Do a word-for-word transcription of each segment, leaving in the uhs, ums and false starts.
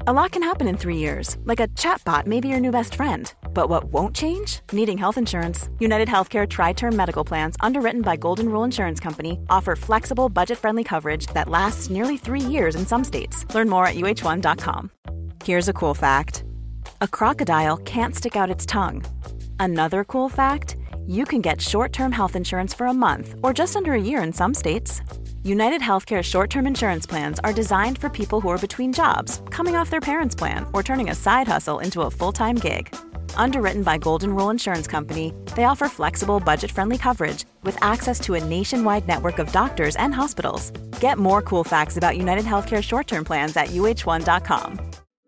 A lot can happen in three years, like a chatbot may be your new best friend. But what won't change? Needing health insurance. United Healthcare Tri-Term Medical Plans, underwritten by Golden Rule Insurance Company, offer flexible, budget-friendly coverage that lasts nearly three years in some states. Learn more at U H one dot com. Here's a cool fact. A crocodile can't stick out its tongue. Another cool fact, you can get short-term health insurance for a month or just under a year in some states. United Healthcare short-term insurance plans are designed for people who are between jobs, coming off their parents' plan, or turning a side hustle into a full-time gig. Underwritten by Golden Rule Insurance Company, they offer flexible, budget-friendly coverage with access to a nationwide network of doctors and hospitals. Get more cool facts about United Healthcare short-term plans at U H one dot com.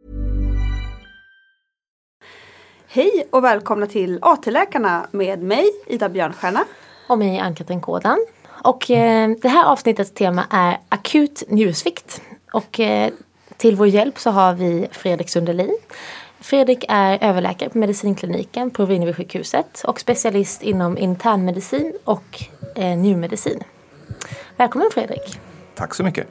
Hej och välkomna till A T-läkarna med mig, Ida Björnstjärna. Och mig, Ann-Katrin Kådan. Och eh, det här avsnittets tema är akut njursvikt. Och eh, till vår hjälp så har vi Fredrik Sundelin. Fredrik är överläkare på medicinkliniken på Vrinnevi-sjukhuset och specialist inom internmedicin och eh, njurmedicin. Välkommen Fredrik. Tack så mycket.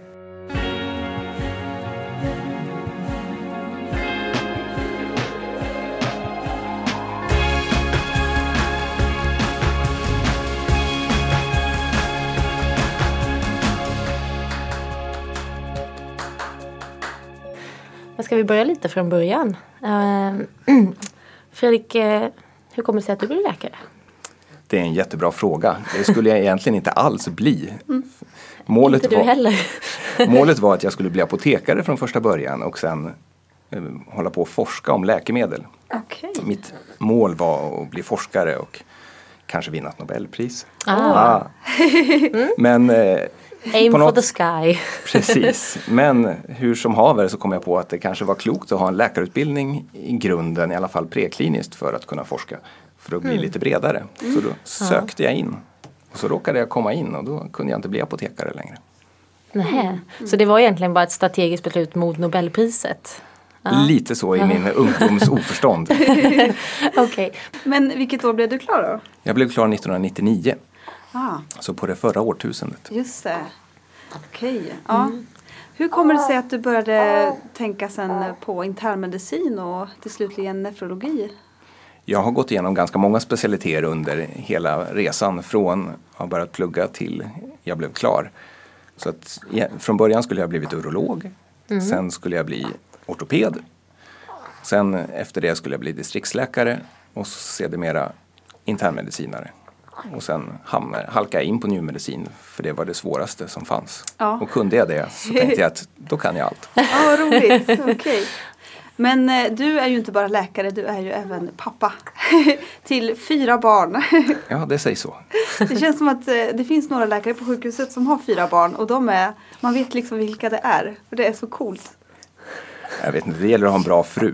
Men ska vi börja lite från början? Uh, Fredrik, uh, hur kommer det sig att du blir läkare? Det är en jättebra fråga. Det skulle jag egentligen inte alls bli. Mm. Målet inte du var, heller. målet var att jag skulle bli apotekare från första början och sen uh, hålla på att forska om läkemedel. Okay. Mitt mål var att bli forskare och kanske vinna ett Nobelpris. Ah. Ah. Mm. Men... Uh, Aim for något, the sky. Precis, men hur som haver så kom jag på att det kanske var klokt att ha en läkarutbildning i grunden, i alla fall prekliniskt, för att kunna forska, för att bli mm. lite bredare. Mm. Så då sökte jag in och så råkade jag komma in och då kunde jag inte bli apotekare längre. Nähä. Mm. Så det var egentligen bara ett strategiskt beslut mot Nobelpriset? Ja. Lite så i min ungdoms oförstånd. Okay. Men vilket år blev du klar då? Jag blev klar nittonhundranittionio. Ah. Så på det förra årtusendet. Just det. Okej. Okay. Ja. Mm. Hur kommer det sig att du började tänka sen på internmedicin och till slutligen nefrologi? Jag har gått igenom ganska många specialiteter under hela resan. Från att ha börjat plugga till jag blev klar. Så att, ja, från början skulle jag blivit urolog. Mm. Sen skulle jag bli ortoped. Sen efter det skulle jag bli distriktsläkare. Och så sedermera internmedicinare. Och sen hamnade, halkade jag in på njurmedicin, för det var det svåraste som fanns. Ja. Och kunde jag det så tänkte jag att då kan jag allt. Ja, vad roligt. Okej. Okay. Men eh, du är ju inte bara läkare, du är ju även pappa till fyra barn. Ja, det sägs så. Det känns som att eh, det finns några läkare på sjukhuset som har fyra barn och de är, man vet liksom vilka det är. För det är så coolt. Jag vet inte, det gäller att ha en bra fru.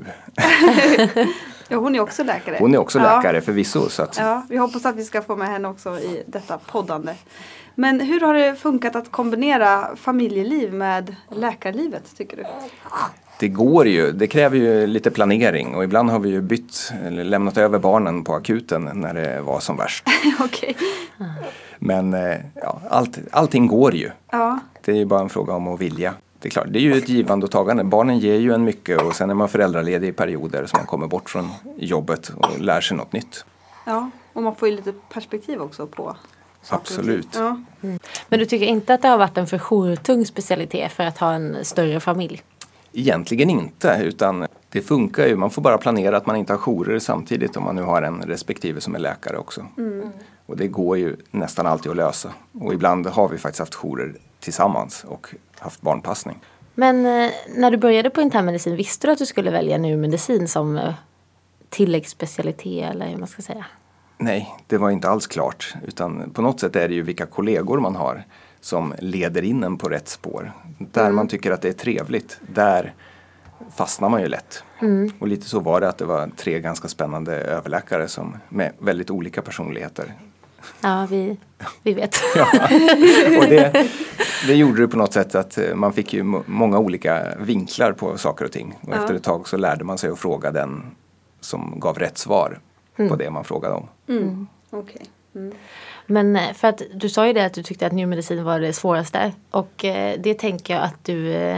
Ja, hon är också läkare. Hon är också ja. läkare förvisso. Så att... Ja, vi hoppas att vi ska få med henne också i detta poddande. Men hur har det funkat att kombinera familjeliv med läkarlivet, tycker du? Det går ju, det kräver ju lite planering. Och ibland har vi ju bytt, eller lämnat över barnen på akuten när det var som värst. Okej. Men ja, allt, allting går ju. Ja. Det är ju bara en fråga om att vilja. Det är klart, det är ju ett givande och tagande. Barnen ger ju en mycket och sen är man föräldraledig i perioder så man kommer bort från jobbet och lär sig något nytt. Ja, och man får ju lite perspektiv också på saker. Absolut. Ja. Mm. Men du tycker inte att det har varit en för jourtung specialitet för att ha en större familj? Egentligen inte, utan det funkar ju. Man får bara planera att man inte har jourer samtidigt om man nu har en respektive som är läkare också. Mm. Och det går ju nästan alltid att lösa. Och ibland har vi faktiskt haft jourer tillsammans och haft barnpassning. Men eh, när du började på internmedicin, visste du att du skulle välja njurmedicin som eh, tilläggsspecialitet eller hur man ska säga? Nej, det var inte alls klart. Utan på något sätt är det ju vilka kollegor man har som leder in en på rätt spår. Där mm. man tycker att det är trevligt, där fastnar man ju lätt. Mm. Och lite så var det att det var tre ganska spännande överläkare som med väldigt olika personligheter. Ja, vi, vi vet. Ja. Och det, det gjorde det på något sätt att man fick ju många olika vinklar på saker och ting. Och ja. efter ett tag så lärde man sig att fråga den som gav rätt svar mm. på det man frågade om. Mm. Okej. Okay. Mm. Men för att du sa ju det att du tyckte att njurmedicin var det svåraste. Och eh, det tänker jag att du eh,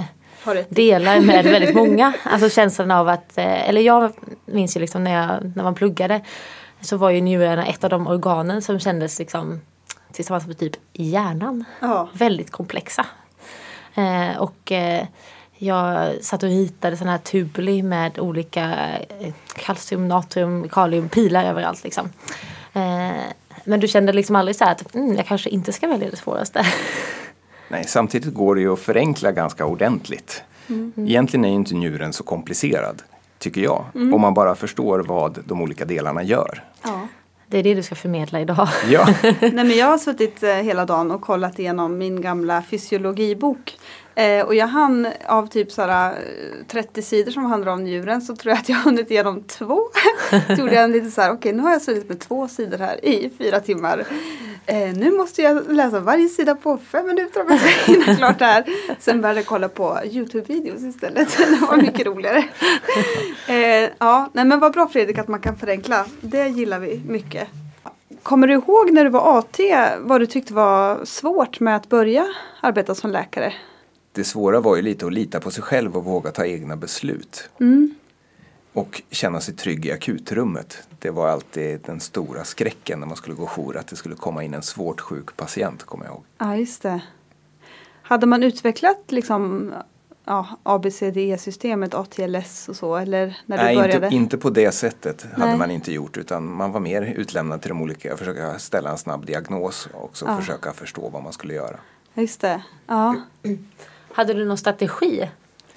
Har rätt. delar med väldigt många. Alltså känslan av att, eh, eller jag minns ju liksom när, jag, när man pluggade så var ju njurarna ett av de organen som kändes liksom tillsammans med typ hjärnan. Ja. Väldigt komplexa. Eh, och eh, jag satt och ritade sådana här tubuli med olika eh, kalcium, natrium, kalium, pilar överallt liksom. Eh, men du kände liksom aldrig så här att mm, jag kanske inte ska välja det svåraste. Nej, samtidigt går det ju att förenkla ganska ordentligt. Mm. Egentligen är ju inte njuren så komplicerad, tycker jag. Mm. Om man bara förstår vad de olika delarna gör. Ja. Det är det du ska förmedla idag. Ja. Nej, men jag har suttit eh, hela dagen och kollat igenom min gamla fysiologibok. Eh, och jag hann av typ såhär, trettio sidor som handlar om njuren, så tror jag att jag har hunnit igenom två. Så gjorde jag lite så här, okej okay, nu har jag suttit med två sidor här i fyra timmar. Eh, nu måste jag läsa varje sida på fem minuter om jag ska hinna klart det här. Sen började jag kolla på YouTube-videos istället. Det var mycket roligare. Eh, ja, nej, men vad bra Fredrik att man kan förenkla. Det gillar vi mycket. Kommer du ihåg när du var A T vad du tyckte var svårt med att börja arbeta som läkare? Det svåra var ju lite att lita på sig själv och våga ta egna beslut. Mm. Och känna sig trygg i akutrummet. Det var alltid den stora skräcken när man skulle gå jour, att det skulle komma in en svårt sjuk patient, kommer jag ihåg. Ja, just det. Hade man utvecklat liksom ja, A B C D E-systemet, A T L S och så, eller när du Nej, började? Inte, inte på det sättet hade Nej. man inte gjort, utan man var mer utlämnad till de olika, försöka ställa en snabb diagnos och också Ja. försöka förstå vad man skulle göra. Just det, ja. Hade du någon strategi?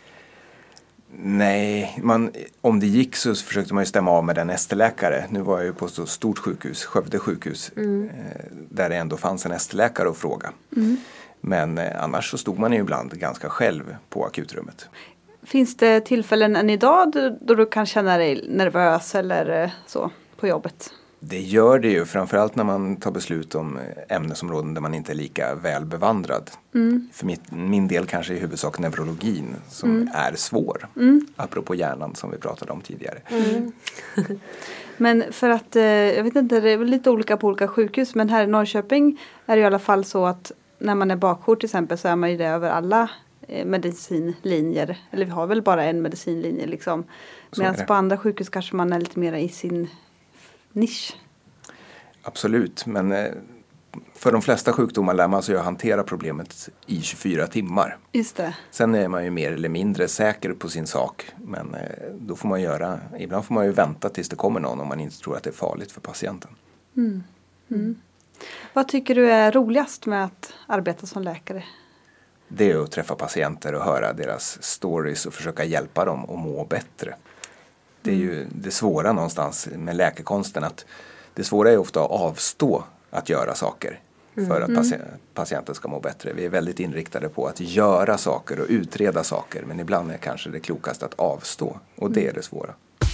Nej, man, om det gick så försökte man ju stämma av med en S T-läkare. Nu var jag ju på ett så stort sjukhus, Skövde sjukhus, mm. eh, där det ändå fanns en S T-läkare att fråga. Mm. Men eh, annars så stod man ju ibland ganska själv på akutrummet. Finns det tillfällen än idag då, då du kan känna dig nervös eller eh, så på jobbet? Det gör det ju, framförallt när man tar beslut om ämnesområden där man inte är lika väl bevandrad. Mm. För mitt, min del kanske i huvudsak neurologin som mm. är svår. Mm. Apropå hjärnan som vi pratade om tidigare. Mm. Men för att, jag vet inte, det är väl lite olika på olika sjukhus. Men här i Norrköping är det i alla fall så att när man är bakjour till exempel så är man ju det över alla medicinlinjer. Eller vi har väl bara en medicinlinje liksom. Medan på andra sjukhus kanske man är lite mer i sin nisch. Absolut, men för de flesta sjukdomar lär man sig att hantera problemet i tjugofyra timmar. Just det. Sen är man ju mer eller mindre säker på sin sak, men då får man göra, ibland får man ju vänta tills det kommer någon om man inte tror att det är farligt för patienten. Mm. Mm. Vad tycker du är roligast med att arbeta som läkare? Det är att träffa patienter och höra deras stories och försöka hjälpa dem att må bättre. Det är ju det svåra någonstans med läkekonsten, att det svåra är ofta att avstå att göra saker för att paci- patienten ska må bättre. Vi är väldigt inriktade på att göra saker och utreda saker, men ibland är kanske det klokast att avstå, och det är det svåra.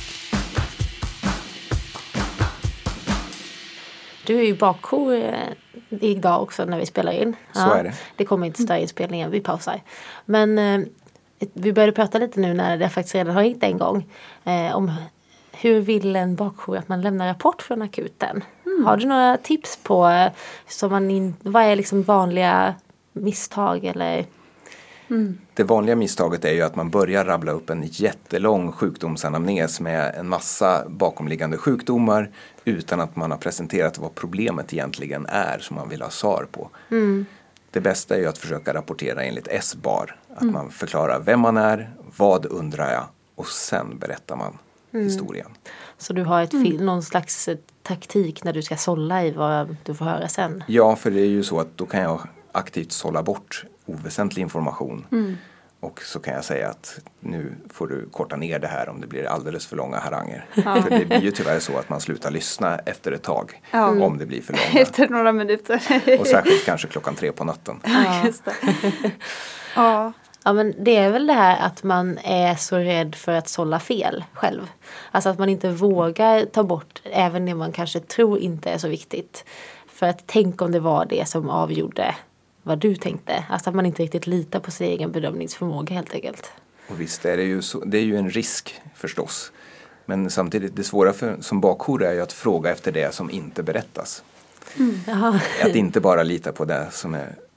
Du är ju bakjour idag också när vi spelar in. Så ja, är det. Det kommer inte störa inspelningen, vi pausar. Men eh, vi började prata lite nu när det faktiskt redan har ringt en gång. Eh, om hur vill en bakjour att man lämnar rapport från akuten? Mm. Har du några tips på eh, som man in, vad är liksom vanliga misstag eller... Mm. Det vanliga misstaget är ju att man börjar rabbla upp en jättelång sjukdomsanamnes med en massa bakomliggande sjukdomar utan att man har presenterat vad problemet egentligen är som man vill ha svar på. Mm. Det bästa är ju att försöka rapportera enligt S B A R. Att mm. man förklarar vem man är, vad undrar jag, och sen berättar man mm. historien. Så du har ett mm. någon slags taktik när du ska sålla i vad du får höra sen? Ja, för det är ju så att då kan jag aktivt sålla bort oväsentlig information. Mm. Och så kan jag säga att nu får du korta ner det här om det blir alldeles för långa haranger. Ja. För det blir ju tyvärr så att man slutar lyssna efter ett tag. Ja. Om det blir för långa. Efter några minuter. Och särskilt kanske klockan tre på natten. Ja, just det. Ja. Ja, men det är väl det här att man är så rädd för att sålla fel själv. Alltså att man inte vågar ta bort även det man kanske tror inte är så viktigt. För att tänk om det var det som avgjorde vad du tänkte. Alltså att man inte riktigt litar på sin egen bedömningsförmåga helt enkelt. Och visst är det ju så, det är ju en risk förstås. Men samtidigt, det svåra för, som bakjour är ju att fråga efter det som inte berättas. Mm. Att inte bara lita på det som är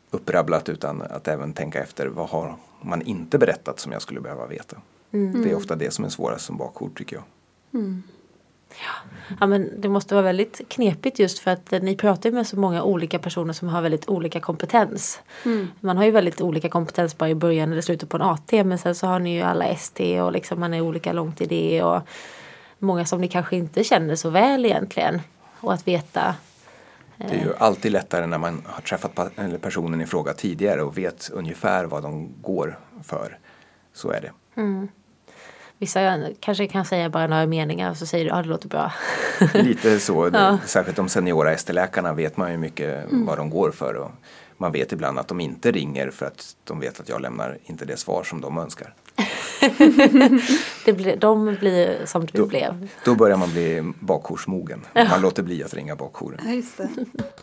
upprabblat utan att även tänka efter vad har man inte berättat som jag skulle behöva veta. Mm. Det är ofta det som är svårast som bakjour tycker jag. Mm. Ja. ja, men det måste vara väldigt knepigt just för att ni pratar med så många olika personer som har väldigt olika kompetens. Mm. Man har ju väldigt olika kompetens bara i början eller slutet på en A T, men sen så har ni ju alla S T och liksom man är olika långt i det och många som ni kanske inte känner så väl egentligen. Och att veta... Det är ju alltid lättare när man har träffat personen i fråga tidigare och vet ungefär vad de går för. Så är det. Mm. Vissa kanske kan säga bara några meningar och så säger du att ja, det låter bra. Lite så. Det, ja. Särskilt de seniora S T-läkarna vet man ju mycket mm. vad de går för. Och man vet ibland att de inte ringer för att de vet att jag lämnar inte det svar som de önskar. det blir, de blir som du då, blev. Då börjar man bli bakjoursmogen. Ja. Man låter bli att ringa bakjouren. Ja, just det.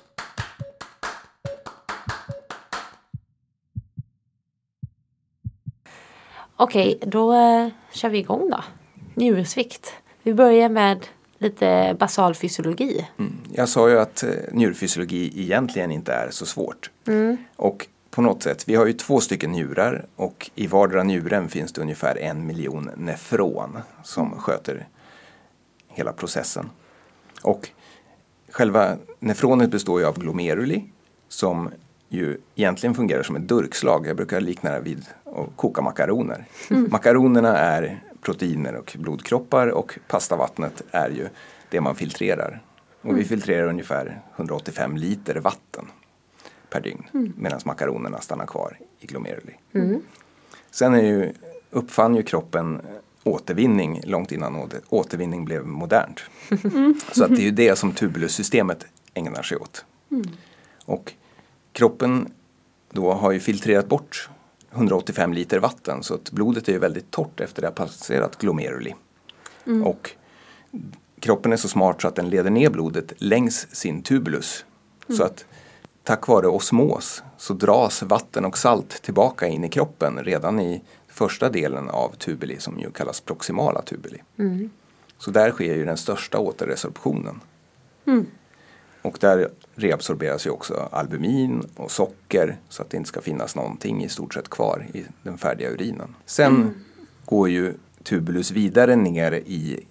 Okej, då äh, kör vi igång då. Njursvikt. Vi börjar med lite basal fysiologi. Mm. Jag sa ju att eh, njurfysiologi egentligen inte är så svårt. Mm. Och på något sätt, vi har ju två stycken njurar och i vardera njuren finns det ungefär en miljon nefron som sköter hela processen. Och själva nefronet består ju av glomeruli som ju egentligen fungerar som ett durkslag. Jag brukar likna det vid att koka makaroner. Mm. Makaronerna är proteiner och blodkroppar och pastavattnet är ju det man filtrerar. Och mm. vi filtrerar ungefär hundraåttiofem liter vatten per dygn mm. medan makaronerna stannar kvar i glomeruli. Mm. Sen är ju, uppfann ju kroppen återvinning långt innan återvinning blev modernt. Mm. Så att det är ju det som tubulussystemet ägnar sig åt. Mm. Och kroppen då har ju filtrerat bort hundraåttiofem liter vatten så att blodet är ju väldigt torrt efter det har passerat glomeruli. Mm. Och kroppen är så smart så att den leder ner blodet längs sin tubulus. Mm. Så att tack vare osmos så dras vatten och salt tillbaka in i kroppen redan i första delen av tubuli som ju kallas proximala tubuli. Mm. Så där sker ju den största återresorptionen. Mm. Och där reabsorberas ju också albumin och socker så att det inte ska finnas någonting i stort sett kvar i den färdiga urinen. Sen mm. går ju tubulus vidare ner i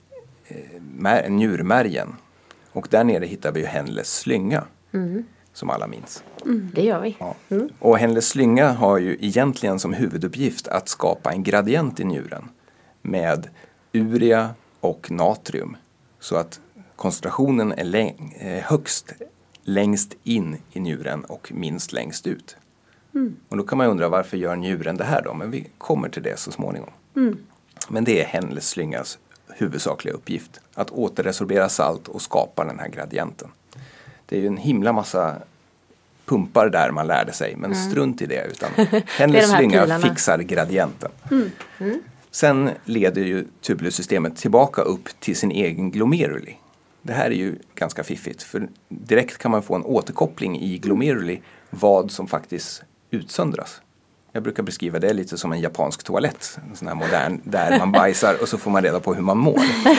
eh, njurmärgen. Och där nere hittar vi ju Henles slynga mm. som alla minns. Mm, det gör vi. Ja. Mm. Och Henles slynga har ju egentligen som huvuduppgift att skapa en gradient i njuren med urea och natrium. Så att koncentrationen är läng- högst längst in i njuren och minst längst ut. Mm. Och då kan man undra varför gör njuren det här då? Men vi kommer till det så småningom. Mm. Men det är Henles slyngas huvudsakliga uppgift. Att återresorbera salt och skapa den här gradienten. Det är ju en himla massa pumpar där man lärde sig. Men mm. strunt i det. Utan Henles de slynga pilarna. Fixar gradienten. Mm. Mm. Sen leder ju tubulussystemet tillbaka upp till sin egen glomeruli. Det här är ju ganska fiffigt. För direkt kan man få en återkoppling i glomeruli vad som faktiskt utsöndras. Jag brukar beskriva det lite som en japansk toalett. En sån här modern där man bajsar och så får man reda på hur man mår.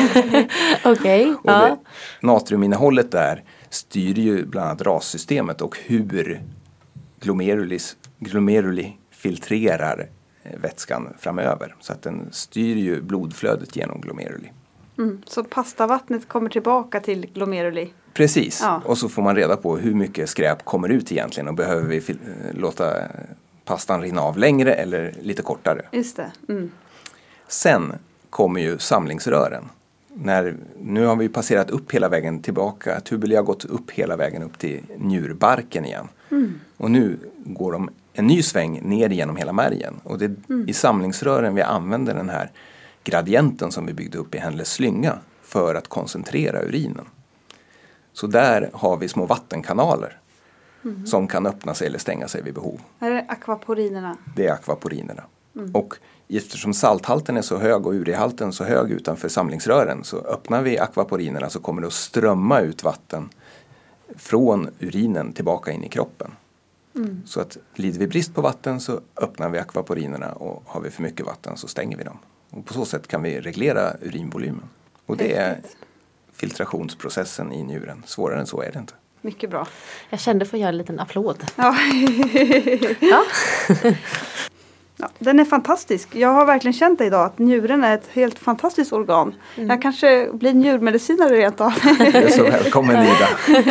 Okej. Okay, ja. Natriuminnehållet där styr ju bland annat rassystemet och hur glomerulis, glomeruli filtrerar vätskan framöver. Så att den styr ju blodflödet genom glomeruli. Mm, så pastavattnet kommer tillbaka till glomeruli? Precis, ja. Och så får man reda på hur mycket skräp kommer ut egentligen och behöver vi fil- låta pastan rinna av längre eller lite kortare. Just det. Mm. Sen kommer ju samlingsrören. När, nu har vi passerat upp hela vägen tillbaka. Tubuli har gått upp hela vägen upp till njurbarken igen. Mm. Och nu går de en ny sväng ner genom hela märgen. Och det är mm. i samlingsrören vi använder den här gradienten som vi byggde upp i Henles slynga för att koncentrera urinen. Så där har vi små vattenkanaler mm. som kan öppna sig eller stänga sig vid behov. Är det akvaporinerna? Det är akvaporinerna. Mm. Och eftersom salthalten är så hög och urehalten så hög utanför samlingsrören så öppnar vi akvaporinerna så kommer det att strömma ut vatten från urinen tillbaka in i kroppen. Mm. Så att lider vi brist på vatten så öppnar vi akvaporinerna och har vi för mycket vatten så stänger vi dem. Och på så sätt kan vi reglera urinvolymen. Och det är filtrationsprocessen i njuren. Svårare än så är det inte. mycket bra. Jag kände för att göra en liten applåd. Ja. Ja. Ja, den är fantastisk. Jag har verkligen känt det idag att njuren är ett helt fantastiskt organ. Mm. Jag kanske blir njurmedicinare rent av. Det är så välkommen, Ida.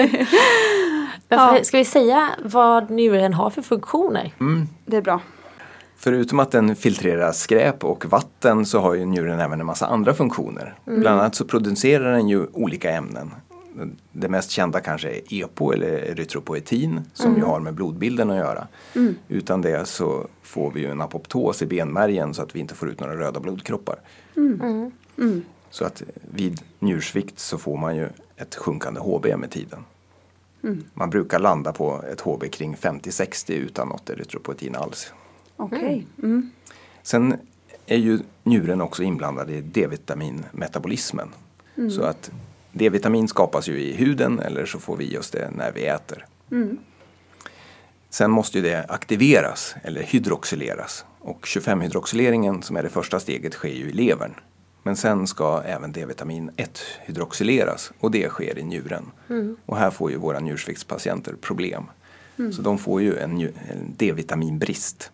Ja. Ska vi säga vad njuren har för funktioner? Mm. Det är bra. Förutom att den filtrerar skräp och vatten så har ju njuren även en massa andra funktioner. Mm. Bland annat så producerar den ju olika ämnen. Det mest kända kanske är EPO eller erytropoetin som mm. ju har med blodbilden att göra. Mm. Utan det så får vi ju en apoptos i benmärgen så att vi inte får ut några röda blodkroppar. Mm. Mm. Så att vid njursvikt så får man ju ett sjunkande H B med tiden. Mm. Man brukar landa på ett H B kring femtio till sextio utan något erytropoetin alls. Okej. Okay. Mm. Sen är ju njuren också inblandad i D-vitaminmetabolismen. Mm. Så att D-vitamin skapas ju i huden eller så får vi just det när vi äter. Mm. Sen måste ju det aktiveras eller hydroxyleras. Och tjugofem-hydroxyleringen som är det första steget sker ju i levern. Men sen ska även D-vitamin ett hydroxyleras och det sker i njuren. Mm. Och här får ju våra njursviktspatienter problem. Mm. Så de får ju en, en D-vitaminbrist.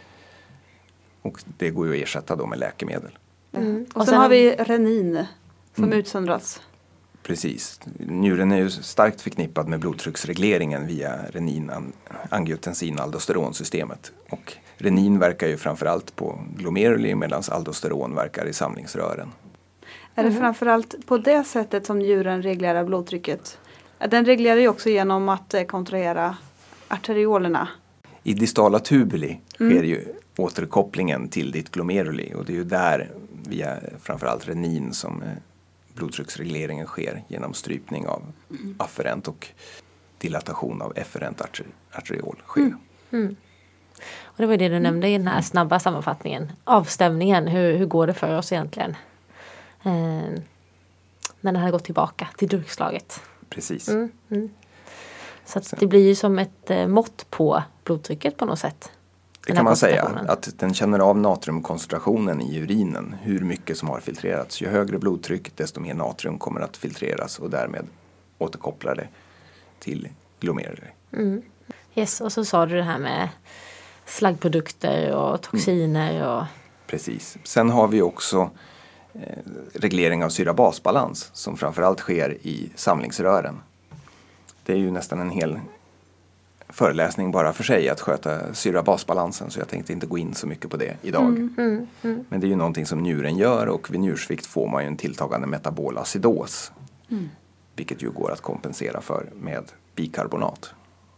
Och det går ju att ersätta då med läkemedel. Mm. Och, och sen, sen har vi renin som mm. utsöndras. Precis. Njuren är ju starkt förknippad med blodtrycksregleringen via renin, angiotensin, aldosteronsystemet. Och renin verkar ju framförallt på glomeruli medan aldosteron verkar i samlingsrören. Är det framförallt på det sättet som njuren reglerar blodtrycket? Den reglerar ju också genom att kontrahera arteriolerna. I distala tubuli mm. sker ju återkopplingen till ditt glomeruli och det är ju där via framförallt renin som blodtrycksregleringen sker genom strypning av mm. afferent och dilatation av efferent arteriol sker. Mm. Mm. Och det var det du nämnde i den här snabba sammanfattningen. Avstämningen, hur, hur går det för oss egentligen? Eh, när den hade gått tillbaka till durkslaget. Precis. Mm. Mm. Så att det blir ju som ett eh, mått på blodtrycket på något sätt. Det kan man säga, att den känner av natriumkoncentrationen i urinen, hur mycket som har filtrerats. Ju högre blodtryck desto mer natrium kommer att filtreras och därmed återkopplar det till glomeruli. Mm. Yes, och så sa du det här med slaggprodukter och toxiner. Mm. Och... Precis. Sen har vi också eh, reglering av syra-basbalans som framförallt sker i samlingsrören. Det är ju nästan en hel föreläsning bara för sig att sköta syra-basbalansen så jag tänkte inte gå in så mycket på det idag. Mm, mm, mm. Men det är ju någonting som njuren gör och vid njursvikt får man ju en tilltagande metabol acidos. Mm. Vilket ju går att kompensera för med bikarbonat.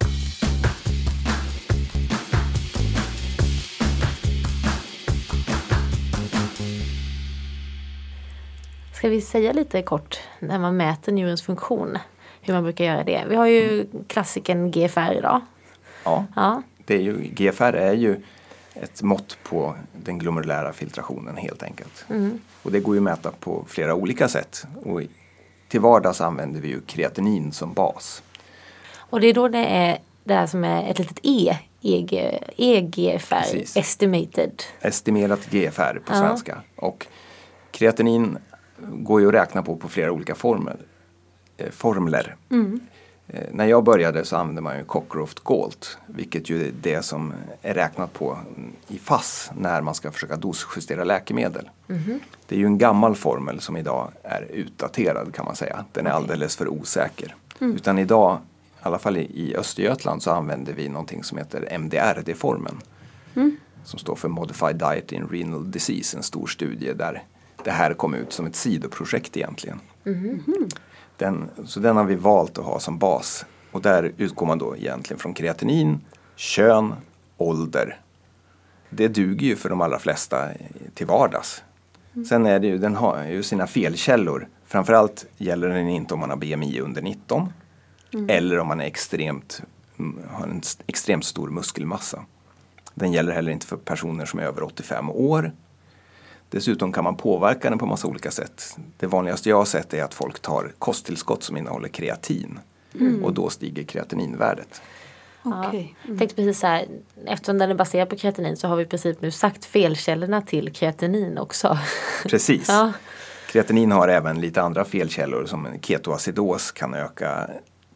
Ska vi säga lite kort när man mäter njurens funktion? Hur man brukar göra det. Vi har ju klassiken G F R idag. Ja, ja. Det är ju, G F R är ju ett mått på den glomerulära filtrationen helt enkelt. Mm. Och det går ju att mäta på flera olika sätt. Och till vardags använder vi ju kreatinin som bas. Och det är då det är det här som är ett litet E, E G F R, precis. Estimated. Estimerat G F R på ja. svenska. Och kreatinin går ju att räkna på på flera olika former. formler. Mm. Eh, när jag började så använde man ju Cockcroft-Gault, vilket ju är det som är räknat på i F A S när man ska försöka dosjustera läkemedel. Mm. Det är ju en gammal formel som idag är utdaterad kan man säga. Den är okay. alldeles för osäker. Mm. Utan idag, i alla fall i, i Östergötland, så använder vi någonting som heter M D R D-formeln. Mm. Som står för Modified Diet in Renal Disease, en stor studie där det här kom ut som ett sidoprojekt egentligen. Mm. Den, så den har vi valt att ha som bas. Och där utgår man då egentligen från kreatinin, kön, ålder. Det duger ju för de allra flesta till vardags. Mm. Sen är det ju, den har ju sina felkällor. Framförallt gäller den inte om man har B M I under nitton. Mm. Eller om man är extremt, har en extremt stor muskelmassa. Den gäller heller inte för personer som är över åttiofem år. Dessutom kan man påverka den på massa olika sätt. Det vanligaste jag har sett är att folk tar kosttillskott som innehåller kreatin. Mm. Och då stiger kreatininvärdet. Okay. Mm. Jag tänkte precis så här, eftersom den är baserad på kreatinin så har vi i princip nu sagt felkällorna till kreatinin också. Precis. Ja. Kreatinin har även lite andra felkällor som ketoacidos kan öka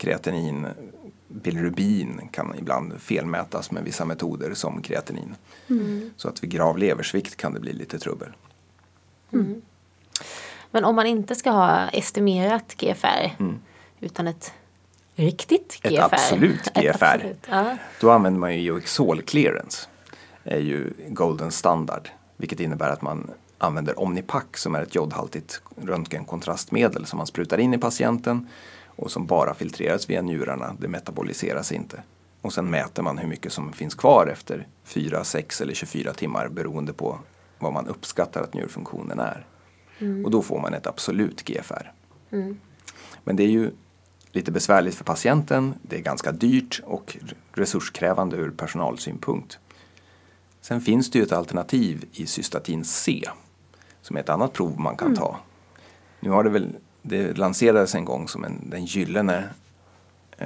kreatinin, bilirubin kan ibland felmätas med vissa metoder som kreatinin. Mm. Så att vid grav leversvikt kan det bli lite trubbel. Mm. Men om man inte ska ha estimerat G F R mm. utan ett riktigt G F R. Ett absolut G F R. Ett absolut, ja. Då använder man ju Joexol clearance. Det är ju golden standard. Vilket innebär att man använder Omnipac som är ett jodhaltigt röntgenkontrastmedel som man sprutar in i patienten och som bara filtreras via njurarna. Det metaboliseras inte. Och sen mäter man hur mycket som finns kvar efter fyra, sex eller tjugofyra timmar beroende på vad man uppskattar att njurfunktionen är. Mm. Och då får man ett absolut G F R. Mm. Men det är ju lite besvärligt för patienten, det är ganska dyrt och resurskrävande ur personalsynpunkt. Sen finns det ju ett alternativ i cystatin C som är ett annat prov man kan mm. ta. Nu har det väl, det lanserades en gång som en, den gyllene eh,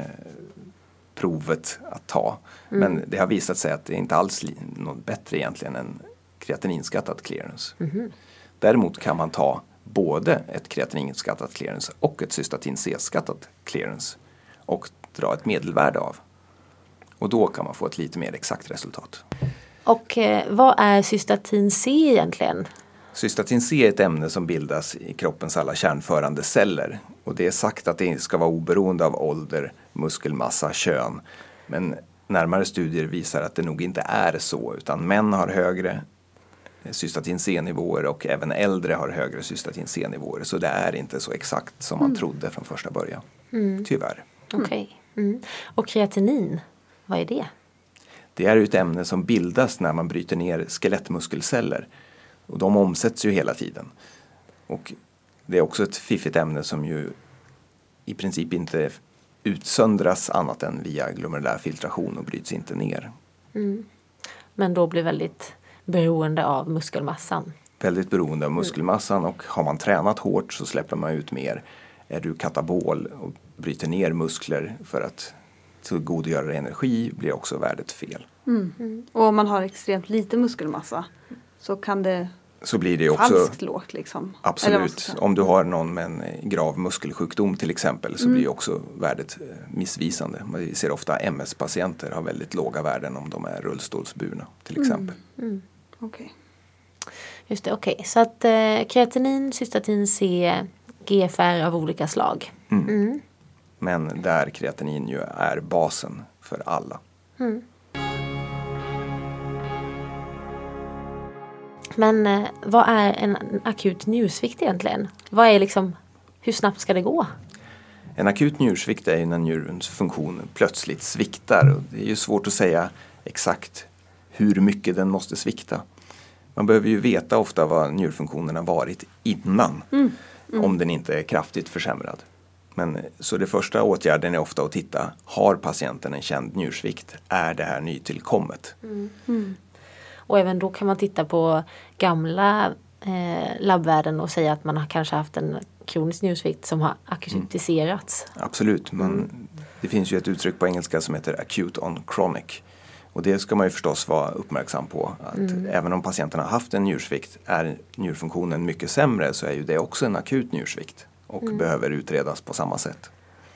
provet att ta. Mm. Men det har visat sig att det inte alls är något bättre egentligen än kreatininskattat clearance. Mm. Däremot kan man ta både ett kreatininskattat clearance och ett cystatin C-skattat clearance och dra ett medelvärde av. Och då kan man få ett lite mer exakt resultat. Och eh, vad är cystatin C egentligen? Cystatin C är ett ämne som bildas i kroppens alla kärnförande celler. Och det är sagt att det ska vara oberoende av ålder, muskelmassa, kön. Men närmare studier visar att det nog inte är så, utan män har högre cystatin C-nivåer och även äldre har högre cystatin C-nivåer. Så det är inte så exakt som man mm. trodde från första början. Mm. Tyvärr. Okej. Okay. Mm. Och kreatinin, vad är det? Det är ju ett ämne som bildas när man bryter ner skelettmuskelceller. Och de omsätts ju hela tiden. Och det är också ett fiffigt ämne som ju i princip inte utsöndras annat än via glomerulär filtration och bryts inte ner. Mm. Men då blir väldigt beroende av muskelmassan. Väldigt beroende av muskelmassan, och har man tränat hårt så släpper man ut mer. Är du katabol och bryter ner muskler för att tillgodogöra energi blir också värdet fel. Mm. Mm. Och om man har extremt lite muskelmassa så kan det så blir det också falskt lågt liksom. Absolut. Om du har någon med en grav muskelsjukdom till exempel så mm. blir också värdet missvisande. Vi ser ofta M S-patienter har väldigt låga värden om de är rullstolsburna till exempel. Mm. Mm. Okej. Okay. Just det, okej. Okay. Så att eh, kreatinin, cystatin C, G F R av olika slag. Mm. Mm. Men där kreatinin ju är basen för alla. Mm. Men eh, vad är en akut njursvikt egentligen? Vad är liksom, hur snabbt ska det gå? En akut njursvikt är ju när njurens funktion plötsligt sviktar. Och det är ju svårt att säga exakt hur mycket den måste svikta. Man behöver ju veta ofta vad njurfunktionen har varit innan. Mm. Mm. Om den inte är kraftigt försämrad. Men, så det första åtgärden är ofta att titta, har patienten en känd njursvikt? Är det här nytillkommet? Mm. Mm. Och även då kan man titta på gamla eh, labbvärden och säga att man har kanske haft en kronisk njursvikt som har akutiserats. Mm. Absolut, men mm. det finns ju ett uttryck på engelska som heter acute on chronic. Och det ska man ju förstås vara uppmärksam på. Att mm. även om patienten har haft en njursvikt, är njurfunktionen mycket sämre, så är ju det också en akut njursvikt. Och mm. behöver utredas på samma sätt.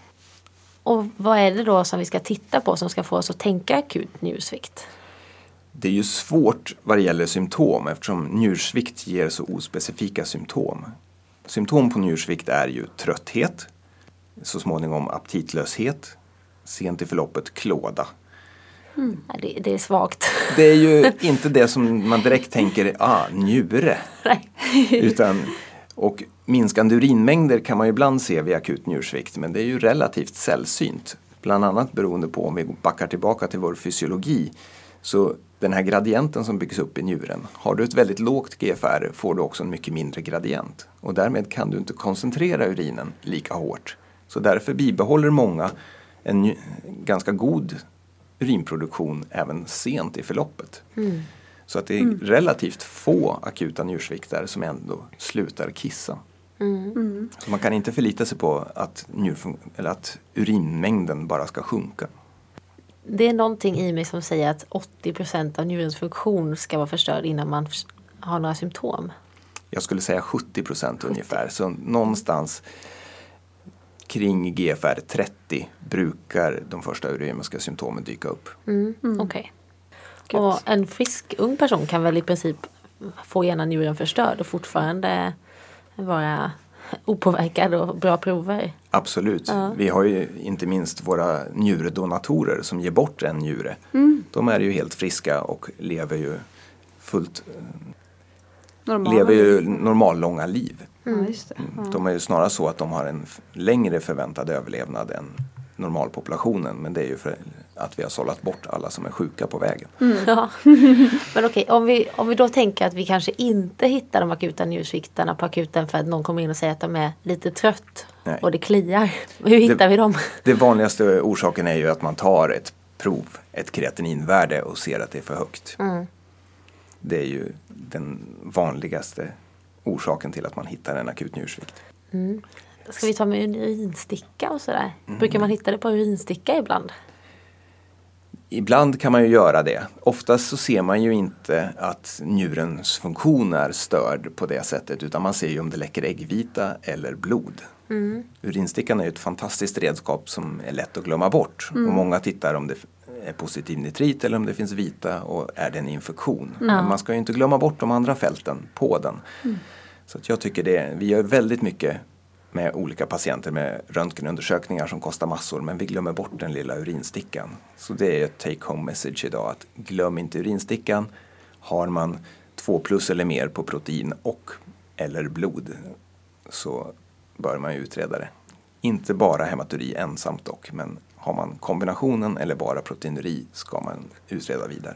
Och vad är det då som vi ska titta på som ska få oss att tänka akut njursvikt? Det är ju svårt vad det gäller symptom eftersom njursvikt ger så ospecifika symptom. Symptom på njursvikt är ju trötthet, så småningom aptitlöshet, sent i förloppet klåda. Mm. Ja, det, det är svagt. Det är ju inte det som man direkt tänker, ah, njure. Utan, och minskande urinmängder kan man ju ibland se vid akut njursvikt, men det är ju relativt sällsynt. Bland annat beroende på, om vi backar tillbaka till vår fysiologi, så den här gradienten som byggs upp i njuren, har du ett väldigt lågt G F R får du också en mycket mindre gradient. Och därmed kan du inte koncentrera urinen lika hårt. Så därför bibehåller många en ganska god urinproduktion även sent i förloppet. Mm. Så att det är mm. relativt få akuta njursvikter som ändå slutar kissa. Mm. Mm. Så man kan inte förlita sig på att, njurfun- eller att urinmängden bara ska sjunka. Det är någonting i mig som säger att åttio procent av njurens funktion ska vara förstörd innan man har några symptom. Jag skulle säga sjuttio procent ungefär. Så någonstans kring G F R trettio brukar de första uremiska symptomen dyka upp. Mm. Mm. Okej. Okay. Och en frisk ung person kan väl i princip få ena njuren förstörd och fortfarande vara opåverkad och bra prover? Absolut. Ja. Vi har ju inte minst våra njuredonatorer som ger bort en njure. Mm. De är ju helt friska och lever ju fullt Normal lever ju normallånga liv. Mm. Ja, just det. Ja. De är ju snarare så att de har en längre förväntad överlevnad än normalpopulationen, men det är ju för att vi har sållat bort alla som är sjuka på vägen. Mm. Ja. Men okej, om vi, om vi då tänker att vi kanske inte hittar de akuta njursviktarna på akuten för att någon kommer in och säger att de är lite trött. Nej. Och det kliar. Hur hittar det, vi dem? Det vanligaste orsaken är ju att man tar ett prov, ett kreatininvärde och ser att det är för högt. Mm. Det är ju den vanligaste orsaken till att man hittar en akut njursvikt. Mm. Ska vi ta med en urinsticka och sådär? Mm. Brukar man hitta det på urinsticka ibland? Ibland kan man ju göra det. Oftast så ser man ju inte att njurens funktion är störd på det sättet, utan man ser ju om det läcker äggvita eller blod. Mm. Urinstickan är ju ett fantastiskt redskap som är lätt att glömma bort. Mm. Och många tittar om det är positiv nitrit eller om det finns vita och är det en infektion. Mm. Men man ska ju inte glömma bort de andra fälten på den. Mm. Så att jag tycker det, vi gör väldigt mycket med olika patienter med röntgenundersökningar som kostar massor, men vi glömmer bort den lilla urinstickan. Så det är ett take home message idag, att glöm inte urinstickan. Har man två plus eller mer på protein och eller blod så bör man ju utreda det. Inte bara hematuri ensamt dock, men har man kombinationen eller bara proteinuri ska man utreda vidare.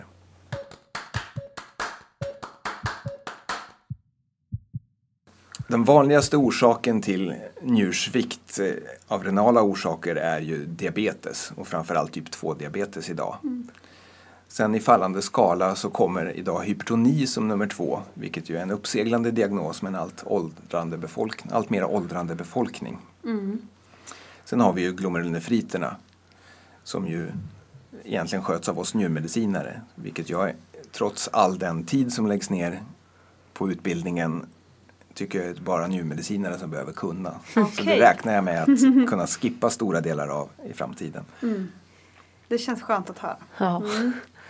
Den vanligaste orsaken till njursvikt av renala orsaker är ju diabetes och framförallt typ två diabetes idag. Mm. Sen i fallande skala så kommer idag hypertoni som nummer två, vilket ju är en uppseglande diagnos med en allt, åldrande befolkning, allt mer åldrande befolkning. Mm. Sen har vi ju glomerulonefriterna som ju egentligen sköts av oss njurmedicinare, vilket jag trots all den tid som läggs ner på utbildningen tycker jag är bara njurmedicinare som behöver kunna. Okay. Så det räknar jag med att kunna skippa stora delar av i framtiden. Mm. Det känns skönt att höra. Ja. Mm.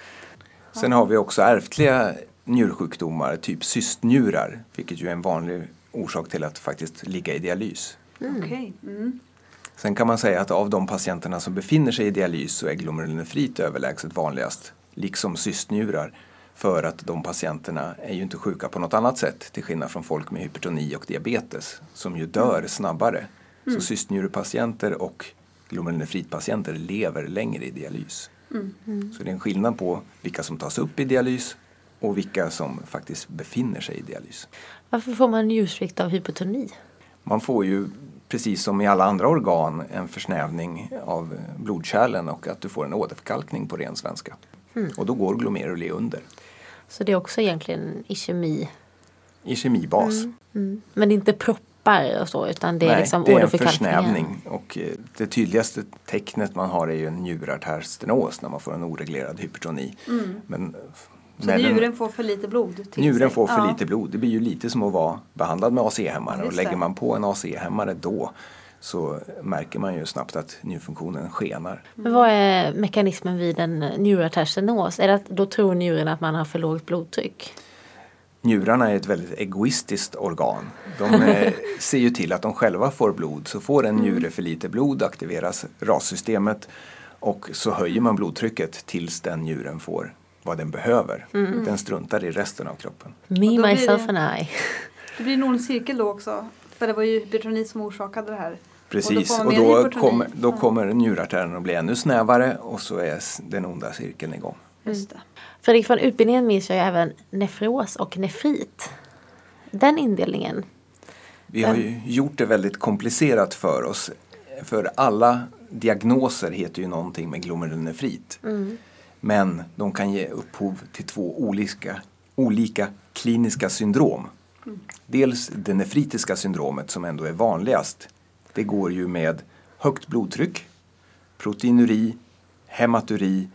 Sen har vi också ärftliga njursjukdomar, typ cystnjurar, vilket ju är en vanlig orsak till att faktiskt ligga i dialys. Mm. Okay. Mm. Sen kan man säga att av de patienterna som befinner sig i dialys så är glomerulonefrit överlägset vanligast, liksom cystnjurar. För att de patienterna är ju inte sjuka på något annat sätt, till skillnad från folk med hypertoni och diabetes, som ju dör mm. snabbare. Mm. Så cystnjurepatienter och glomerulonefritpatienter lever längre i dialys. Mm. Mm. Så det är en skillnad på vilka som tas upp i dialys och vilka som faktiskt befinner sig i dialys. Varför får man njursvikt av hypotoni? Man får ju, precis som i alla andra organ, en försnävning av blodkärlen och att du får en åderförkalkning på ren svenska. Mm. Och då går glomeruli under. Så det är också egentligen ischemi? Ischemibas. Mm. Mm. Men det är inte proppar och så, utan det är Nej, liksom det är en åderförkalkningar. försnävning. Och det tydligaste tecknet man har är ju en njurartärstenos när man får en oreglerad hypertoni. Mm. Men så njuren en, får för lite blod till Njuren sig. får för ja. lite blod. Det blir ju lite som att vara behandlad med A C-hämmare. Ja, och lägger man på en A C-hämmare då så märker man ju snabbt att njurfunktionen skenar. Men vad är mekanismen vid en njurartärstenos? Är det att då tror njuren att man har för lågt blodtryck? Njurarna är ett väldigt egoistiskt organ. De eh, ser ju till att de själva får blod. Så får en njure för lite blod aktiveras rassystemet och så höjer man blodtrycket tills den njuren får vad den behöver. Mm. Den struntar i resten av kroppen. Me, myself and I. Det blir en ond cirkel då också. För det var ju hypertoni som orsakade det här. Precis, och då, och då, kommer, då kommer njurartären att bli ännu snävare och så är den onda cirkeln igång. Just det. Fredrik, från utbildningen minns jag även nefros och nefrit. Den indelningen. Vi har ju gjort det väldigt komplicerat för oss. För alla diagnoser heter ju någonting med glomerulonefrit. Mm. Men de kan ge upphov till två olika, olika kliniska syndrom. Mm. Dels det nefritiska syndromet som ändå är vanligast. Det går ju med högt blodtryck, proteinuri, hematuri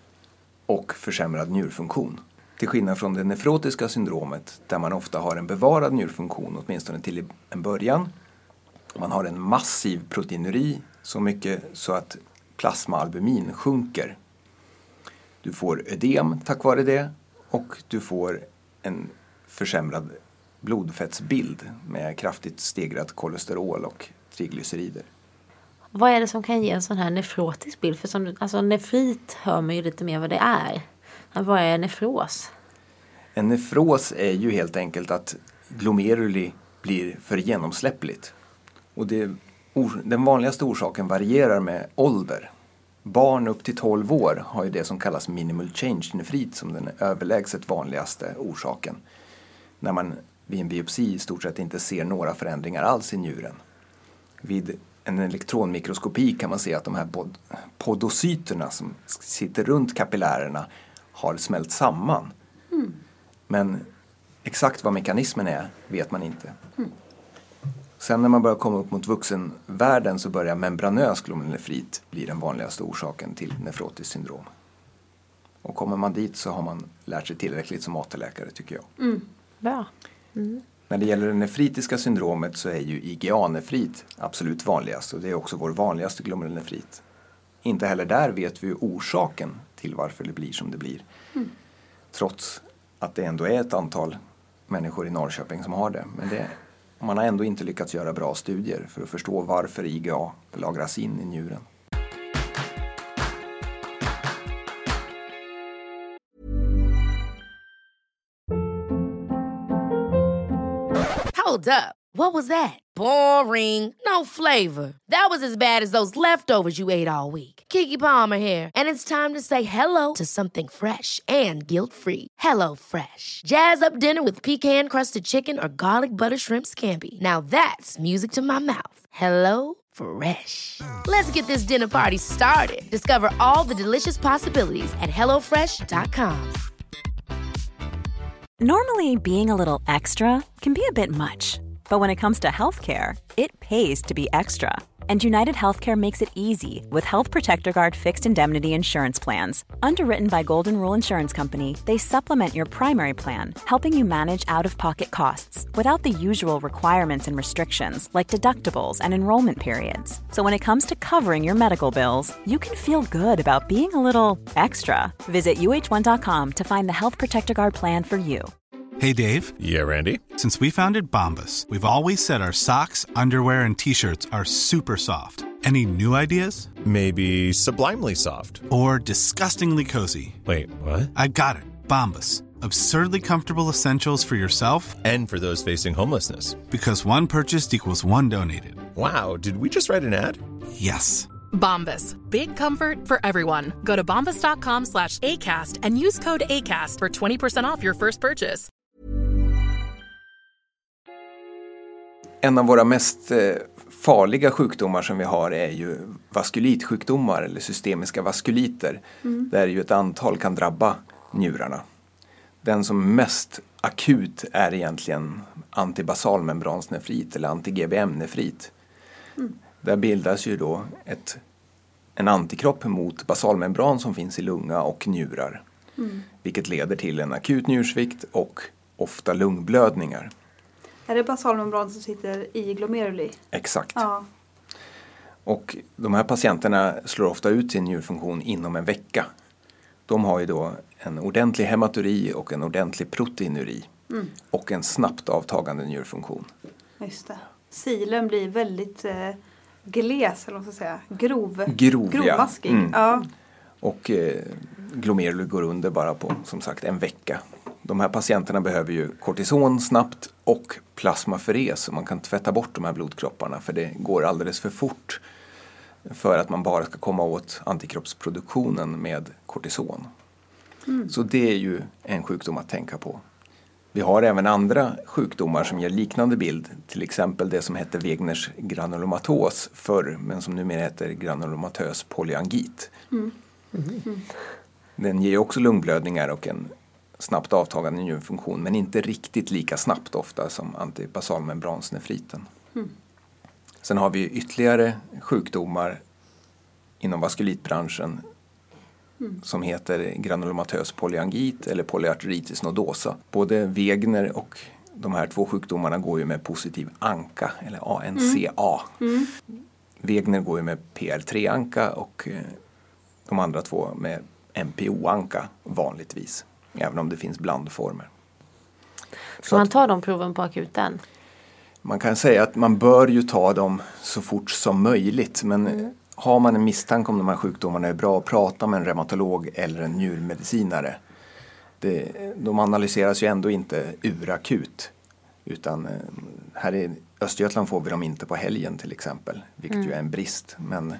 och försämrad njurfunktion. Till skillnad från det nefrotiska syndromet där man ofta har en bevarad njurfunktion åtminstone till en början. Man har en massiv proteinuri, så mycket så att plasmaalbumin sjunker. Du får ödem tack vare det och du får en försämrad blodfettsbild med kraftigt stegrat kolesterol och triglycerider. Vad är det som kan ge en sån här nefrotisk bild? För som, alltså nefrit hör man ju lite mer vad det är. Men vad är nefros? En nefros är ju helt enkelt att glomeruli blir för genomsläppligt. Och det, den vanligaste orsaken varierar med ålder. Barn upp till tolv år har ju det som kallas minimal change nefrit som den överlägset vanligaste orsaken. När man vid en biopsi i stort sett inte ser några förändringar alls i njuren. Vid en elektronmikroskopi kan man se att de här podocyterna som sitter runt kapillärerna har smält samman. Mm. Men exakt vad mekanismen är vet man inte. Mm. Sen när man börjar komma upp mot vuxenvärlden så börjar membranös glomerulonefrit bli den vanligaste orsaken till nefrotiskt syndrom. Och kommer man dit så har man lärt sig tillräckligt som A T-läkare tycker jag. Mm. Bra. Mm. När det gäller det nefritiska syndromet så är ju I G A-nefrit absolut vanligast och det är också vår vanligaste glomerulonefrit. Inte heller där vet vi orsaken till varför det blir som det blir. Mm. Trots att det ändå är ett antal människor i Norrköping som har det. Men det, man har ändå inte lyckats göra bra studier för att förstå varför I G A lagras in i njuren. Hold up. What was that? Boring. No flavor. That was as bad as those leftovers you ate all week. Keke Palmer here, and it's time to say hello to something fresh and guilt-free. Hello Fresh. Jazz up dinner with pecan-crusted chicken or garlic butter shrimp scampi. Now that's music to my mouth. Hello Fresh. Let's get this dinner party started. Discover all the delicious possibilities at hello fresh dot com. Normally, being a little extra can be a bit much. But when it comes to healthcare, it pays to be extra. And United Healthcare makes it easy with Health Protector Guard fixed indemnity insurance plans. Underwritten by Golden Rule Insurance Company, they supplement your primary plan, helping you manage out-of-pocket costs without the usual requirements and restrictions like deductibles and enrollment periods. So when it comes to covering your medical bills, you can feel good about being a little extra. Visit U H one dot com to find the Health Protector Guard plan for you. Hey, Dave. Yeah, Randy. Since we founded Bombas, we've always said our socks, underwear, and T-shirts are super soft. Any new ideas? Maybe sublimely soft. Or disgustingly cozy. Wait, what? I got it. Bombas. Absurdly comfortable essentials for yourself and for those facing homelessness. Because one purchased equals one donated. Wow, did we just write an ad? Yes. Bombas. Big comfort for everyone. Go to bombas dot com slash ACAST and use code ACAST for twenty percent off your first purchase. En av våra mest eh, farliga sjukdomar som vi har är ju vaskulitsjukdomar eller systemiska vaskuliter. Mm. Där ju ett antal kan drabba njurarna. Den som mest akut är egentligen antibasalmembransnefrit eller anti-G B M-nefrit. Mm. Där bildas ju då ett, en antikropp mot basalmembran som finns i lunga och njurar. Mm. Vilket leder till en akut njursvikt och ofta lungblödningar. Är det basalmembran som sitter i glomeruli? Exakt. Ja. Och de här patienterna slår ofta ut sin njurfunktion inom en vecka. De har ju då en ordentlig hematuri och en ordentlig proteinuri. Mm. Och en snabbt avtagande njurfunktion. Just det. Silen blir väldigt eh, gles, eller vad ska jag säga, grov. Grov, grovmaskig. Ja. Mm. Ja. Och eh, glomeruli går under bara på, som sagt, en vecka. De här patienterna behöver ju kortison snabbt och plasmaferes så man kan tvätta bort de här blodkropparna för det går alldeles för fort för att man bara ska komma åt antikroppsproduktionen med kortison. Mm. Så det är ju en sjukdom att tänka på. Vi har även andra sjukdomar som ger liknande bild, till exempel det som hette Wegeners granulomatos förr men som numera heter granulomatös polyangit. Mm. Mm. Den ger också lungblödningar och en snabbt avtagande njurfunktion men inte riktigt lika snabbt ofta som antibasalmembransnefriten. Mm. Sen har vi ytterligare sjukdomar inom vaskulitbranschen mm. som heter granulomatös polyangit eller polyarteritis nodosa. Både Wegener och de här två sjukdomarna går ju med positiv anka eller A N C A. Mm. Mm. Wegener går ju med P R tre-anka och de andra två med M P O-anka vanligtvis. Även om det finns blandformer. Ska man ta de proven på akuten? Man kan säga att man bör ju ta dem så fort som möjligt. Men mm. har man en misstanke om de här sjukdomarna är det bra att prata med en reumatolog eller en njurmedicinare. Det, de analyseras ju ändå inte urakut. Utan här i Östergötland får vi dem inte på helgen till exempel. Vilket mm. ju är en brist, men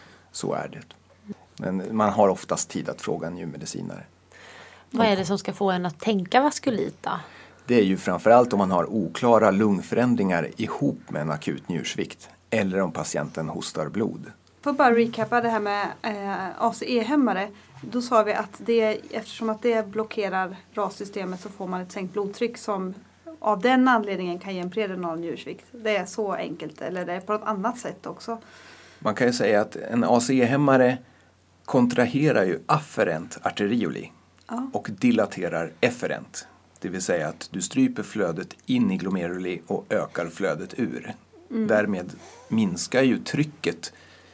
så är det. Men man har oftast tid att fråga en njurmedicinare. Vad är det som ska få en att tänka vaskulit då? Det är ju framförallt om man har oklara lungförändringar ihop med en akut njursvikt. Eller om patienten hostar blod. För att bara recappa det här med eh, A C E-hämmare. Då sa vi att det, eftersom att det blockerar R A S-systemet så får man ett sänkt blodtryck som av den anledningen kan ge en prerenal njursvikt. Det är så enkelt, eller det är på något annat sätt också. Man kan ju säga att en A C E-hämmare kontraherar ju afferent arterioli ja. och dilaterar efferent. Det vill säga att du stryper flödet in i glomeruli och ökar flödet ur. Mm. Därmed minskar ju trycket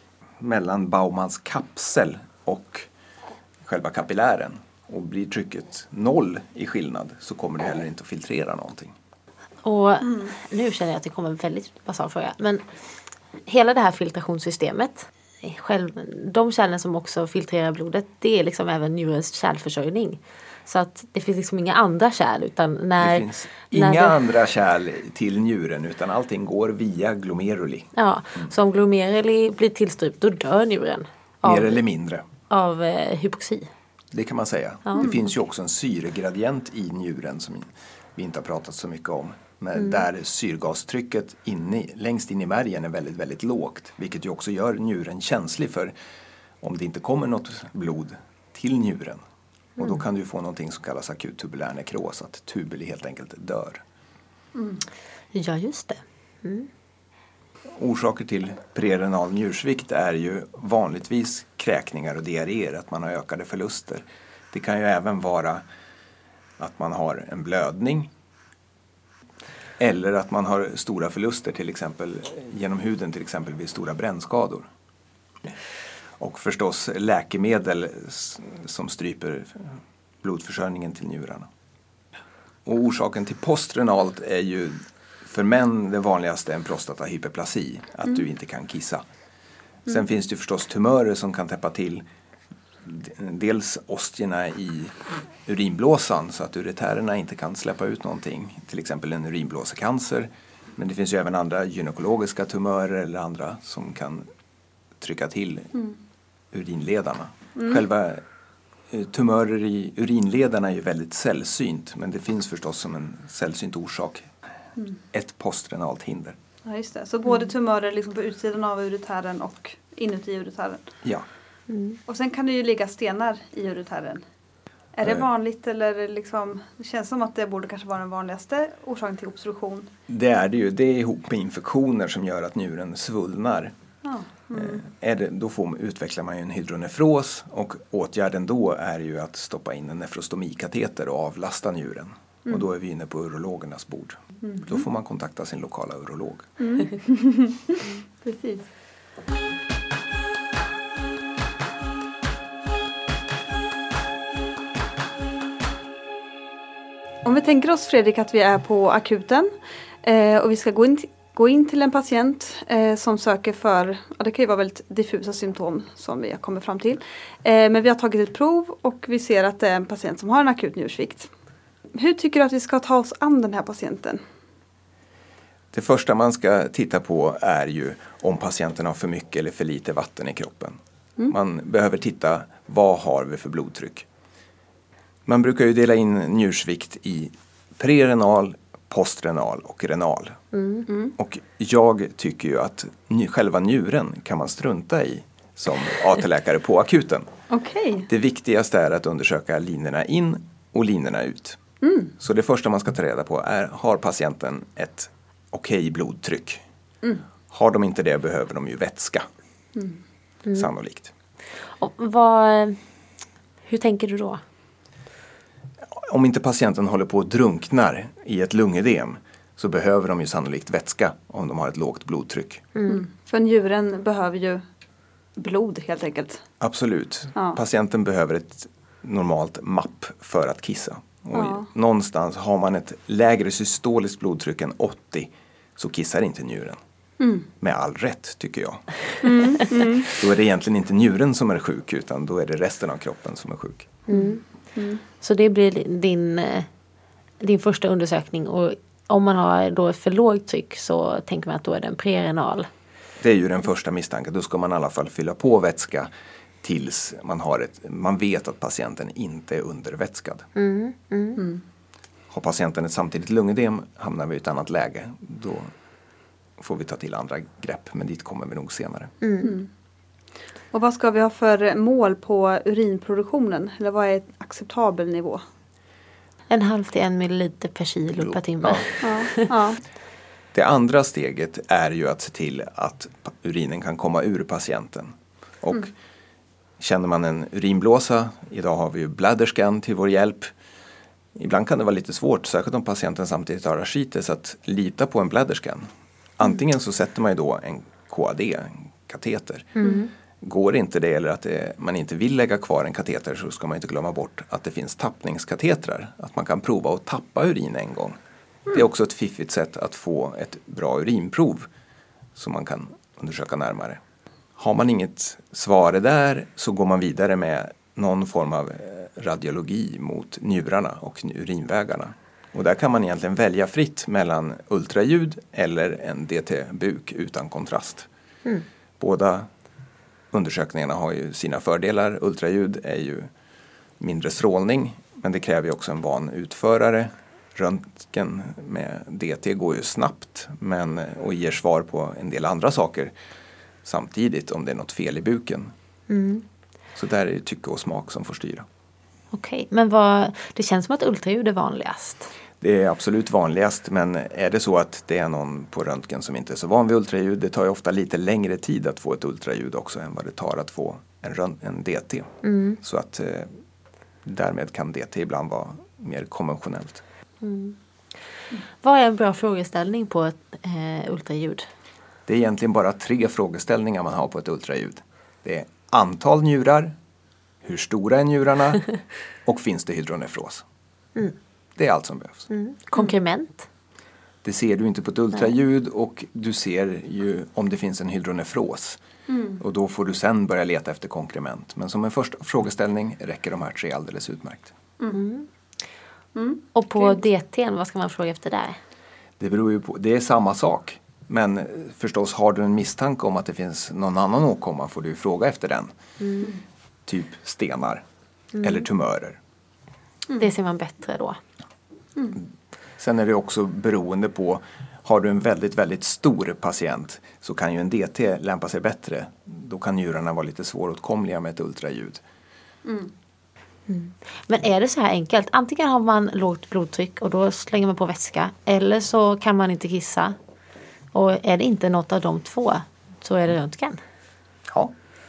mellan Baumans kapsel och själva kapillären. Och blir trycket noll i skillnad så kommer det heller inte att filtrera någonting. Och mm. nu känner jag att det kommer en väldigt basal fråga. Men hela det här filtrationssystemet, själv, de kärlen som också filtrerar blodet, det är liksom även njurens kärlförsörjning. Så att det finns liksom inga andra kärl. Utan när, det finns inga när det... andra kärl till njuren utan allting går via glomeruli. Ja, mm. så om glomeruli blir tillstrypt då dör njuren. Av, Mer eller mindre. Av eh, hypoxi. Det kan man säga. Ja. Det finns ju också en syregradient i njuren som vi inte har pratat så mycket om. Men mm. där syrgastrycket inne, längst in i märgen är väldigt, väldigt lågt. Vilket ju också gör njuren känslig för om det inte kommer något blod till njuren. Och då kan du få någonting som kallas akut tubulär nekros, att tubuli helt enkelt dör. Mm. Ja, just det. Mm. Orsaker till prerenal njursvikt är ju vanligtvis kräkningar och diarréer, att man har ökade förluster. Det kan ju även vara att man har en blödning eller att man har stora förluster till exempel genom huden, till exempel vid stora brännskador. Och förstås läkemedel som stryper blodförsörjningen till njurarna. Och orsaken till postrenalt är ju för män det vanligaste en prostatahyperplasi, att mm. du inte kan kissa. Sen mm. finns det förstås tumörer som kan täppa till dels ostierna i urinblåsan så att uretärerna inte kan släppa ut någonting. Till exempel en urinblåsecancer. Men det finns ju även andra gynekologiska tumörer eller andra som kan trycka till mm. urinledarna. Mm. Själva tumörer i urinledarna är ju väldigt sällsynt, men det finns förstås som en sällsynt orsak mm. ett postrenalt hinder. Ja, just det. Så både tumörer liksom på utsidan av uretären och inuti uretären. Ja. Mm. Och sen kan det ju ligga stenar i uretären. Är det vanligt eller liksom, det känns som att det borde kanske vara den vanligaste orsaken till obstruktion? Det är det ju. Det är ihop med infektioner som gör att njuren svullnar. Ja. Mm. Är det, då får, utvecklar man ju en hydronefros och åtgärden då är ju att stoppa in en nefrostomikateter och avlasta njuren. Mm. Och då är vi inne på urologernas bord. Mm. Då får man kontakta sin lokala urolog. Mm. Precis. Om vi tänker oss, Fredrik, att vi är på akuten eh, och vi ska gå in, t- gå in till en patient eh, som söker för, ja, det kan ju vara väldigt diffusa symptom som vi har kommit fram till. Eh, men vi har tagit ett prov och vi ser att det är en patient som har en akut njursvikt. Hur tycker du att vi ska ta oss an den här patienten? Det första man ska titta på är ju om patienten har för mycket eller för lite vatten i kroppen. Mm. Man behöver titta, vad har vi för blodtryck? Man brukar ju dela in njursvikt i prerenal, postrenal och renal. Mm. Mm. Och jag tycker ju att ny, själva njuren kan man strunta i som A T-läkare på akuten. Okay. Det viktigaste är att undersöka linorna in och linorna ut. Mm. Så det första man ska ta reda på är, har patienten ett okej okay blodtryck? Mm. Har de inte det behöver de ju vätska. Mm. Mm. Sannolikt. Och vad, hur tänker du då? om inte patienten håller på att drunknar i ett lungödem så behöver de ju sannolikt vätska om de har ett lågt blodtryck. Mm. För njuren behöver ju blod helt enkelt. Absolut. Ja. Patienten behöver ett normalt mapp för att kissa. Och Ja. någonstans har man ett lägre systoliskt blodtryck än åttio så kissar inte njuren. Mm. Med all rätt tycker jag. Mm, mm. Då är det egentligen inte njuren som är sjuk utan då är det resten av kroppen som är sjuk. Mm. Mm. Så det blir din, din första undersökning och om man har då ett för lågt tryck så tänker man att då är det en prerenal. Det är ju den första misstanken. Då ska man i alla fall fylla på vätska tills man, har ett, man vet att patienten inte är undervätskad. Mm. Mm. Mm. Har patienten ett samtidigt lungödem hamnar vi i ett annat läge. Då får vi ta till andra grepp, men dit kommer vi nog senare. Mm. Mm. Och vad ska vi ha för mål på urinproduktionen? Eller vad är en acceptabel nivå? En halv till en milliliter per kilo per timme. Ja. Ja. Ja. Det andra steget är ju att se till att urinen kan komma ur patienten. Och mm. känner man en urinblåsa, idag har vi ju bladderscan till vår hjälp. Ibland kan det vara lite svårt, särskilt om patienten samtidigt har ascites, att lita på en bladderscan. Antingen så sätter man ju då en K A D, en kateter. Mm. Går inte det eller att det, man inte vill lägga kvar en kateter så ska man inte glömma bort att det finns tappningskatetrar. Att man kan prova att tappa urin en gång. Mm. Det är också ett fiffigt sätt att få ett bra urinprov som man kan undersöka närmare. Har man inget svar där så går man vidare med någon form av radiologi mot njurarna och urinvägarna. Och där kan man egentligen välja fritt mellan ultraljud eller en D T-buk utan kontrast. Mm. Båda undersökningarna har ju sina fördelar. Ultraljud är ju mindre strålning men det kräver ju också en van utförare. Röntgen med D T går ju snabbt men, och ger svar på en del andra saker samtidigt om det är något fel i buken. Mm. Så där är det tycke och smak som får styra. Okej, men vad, det känns som att ultraljud är vanligast. Det är absolut vanligast, men är det så att det är någon på röntgen som inte är så van vid ultraljud, det tar ju ofta lite längre tid att få ett ultraljud också än vad det tar att få en, rönt- en D T. Mm. Så att eh, därmed kan D T ibland vara mer konventionellt. Mm. Vad är en bra frågeställning på ett eh, ultraljud? Det är egentligen bara tre frågeställningar man har på ett ultraljud. Det är antal njurar, hur stora är njurarna och finns det hydronefros. Mm. Det är allt som behövs. Mm. Konkrement? Det ser du inte på ett ultraljud och du ser ju om det finns en hydronefros. Mm. Och då får du sen börja leta efter konkrement. Men som en första frågeställning räcker de här tre alldeles utmärkt. Mm. Mm. Och på D T:n, vad ska man fråga efter där? Det beror ju på, det är samma sak. Men förstås har du en misstanke om att det finns någon annan åkomma får du fråga efter den. Mm. Typ stenar mm. eller tumörer. Mm. Det ser man bättre då. Mm. Sen är det också beroende på, har du en väldigt väldigt stor patient så kan ju en D T lämpa sig bättre. Då kan njurarna vara lite svåråtkomliga med ett ultraljud. Mm. Mm. Men är det så här enkelt? Antingen har man lågt blodtryck och då slänger man på vätska. Eller så kan man inte kissa. Och är det inte något av de två så är det röntgen. Ja.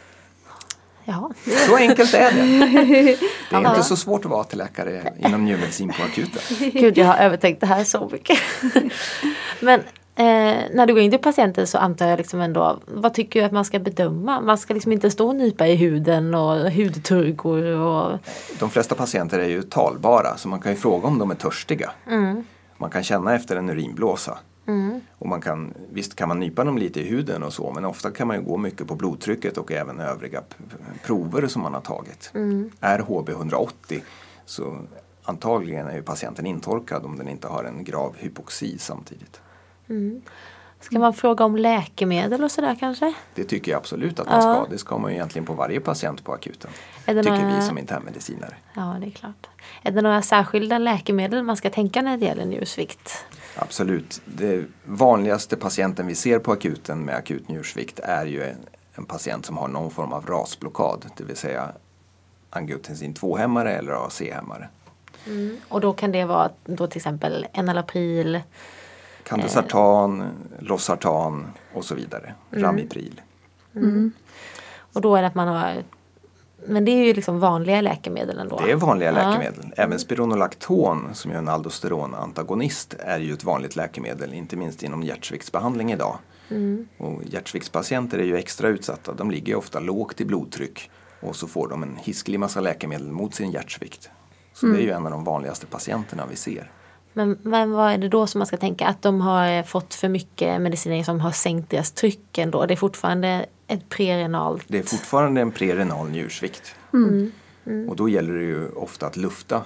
Ja. Så enkelt är det. Det är ja. inte så svårt att vara till läkare inom njurmedicin på akuten. Gud, jag har övertänkt det här så mycket. Men eh, när du går in till patienten så antar jag liksom ändå, vad tycker du att man ska bedöma? Man ska liksom inte stå och nypa i huden och hudturgor och... De flesta patienter är ju talbara så man kan ju fråga om de är törstiga. Mm. Man kan känna efter en urinblåsa. Mm. Och man kan, visst kan man nypa dem lite i huden och så, men ofta kan man ju gå mycket på blodtrycket och även övriga p- prover som man har tagit. Mm. Är H B hundraåttio så antagligen är ju patienten intorkad om den inte har en grav hypoxi samtidigt. Mm. Ska man fråga om läkemedel och sådär kanske? Det tycker jag absolut att man ska. Ja. Det ska man ju egentligen på varje patient på akuten. Tycker några... vi som internmedicinare. Ja, det är klart. Är det några särskilda läkemedel man ska tänka när det gäller njursvikt? Absolut. Det vanligaste patienten vi ser på akuten med akut njursvikt är ju en, en patient som har någon form av rasblockad. Det vill säga angiotensin två-hämmare eller A C-hämmare. Mm. Och då kan det vara då till exempel enalapril, Candesartan, eh. Losartan och så vidare. Mm. Ramipril. Mm. Och då är det att man har Men det är ju liksom vanliga läkemedel ändå. Det är vanliga ja. läkemedel. Även spironolakton som är en aldosteronantagonist är ju ett vanligt läkemedel. Inte minst inom hjärtsviktsbehandling idag. Mm. Och hjärtsviktspatienter är ju extra utsatta. De ligger ofta lågt i blodtryck. Och så får de en hiskelig massa läkemedel mot sin hjärtsvikt. Så mm. det är ju en av de vanligaste patienterna vi ser. Men, men vad är det då som man ska tänka? Att de har fått för mycket mediciner som har sänkt deras tryck ändå? Det är fortfarande ett prerenalt... Det är fortfarande en prerenal njursvikt. Mm. Mm. Och då gäller det ju ofta att lufta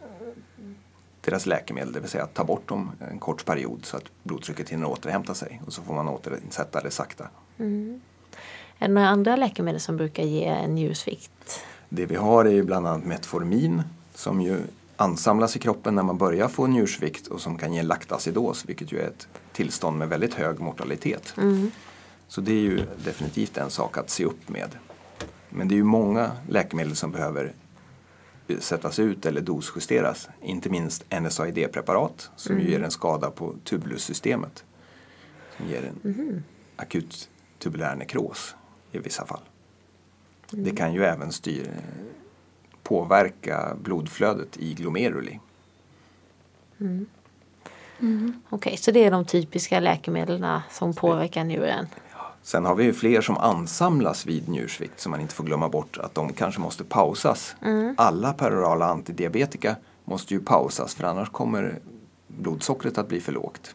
deras läkemedel. Det vill säga att ta bort dem en kort period så att blodtrycket hinner återhämta sig. Och så får man återsätta det sakta. Mm. Är det några andra läkemedel som brukar ge en njursvikt? Det vi har är ju bland annat Metformin som ju ansamlas i kroppen när man börjar få njursvikt och som kan ge laktacidos, vilket ju är ett tillstånd med väldigt hög mortalitet. Mm. Så det är ju definitivt en sak att se upp med. Men det är ju många läkemedel som behöver sättas ut eller dosjusteras. Inte minst N S A I D-preparat som mm. ju ger en skada på tubulussystemet. Som ger en mm. akut tubulär nekros i vissa fall. Mm. Det kan ju även styra, påverka blodflödet i glomeruli. Mm. Mm. Okej, okay, så det är de typiska läkemedlen som påverkar njuren. Ja. Sen har vi ju fler som ansamlas vid njursvikt som man inte får glömma bort att de kanske måste pausas. Mm. Alla perorala antidiabetika måste ju pausas för annars kommer blodsockret att bli för lågt.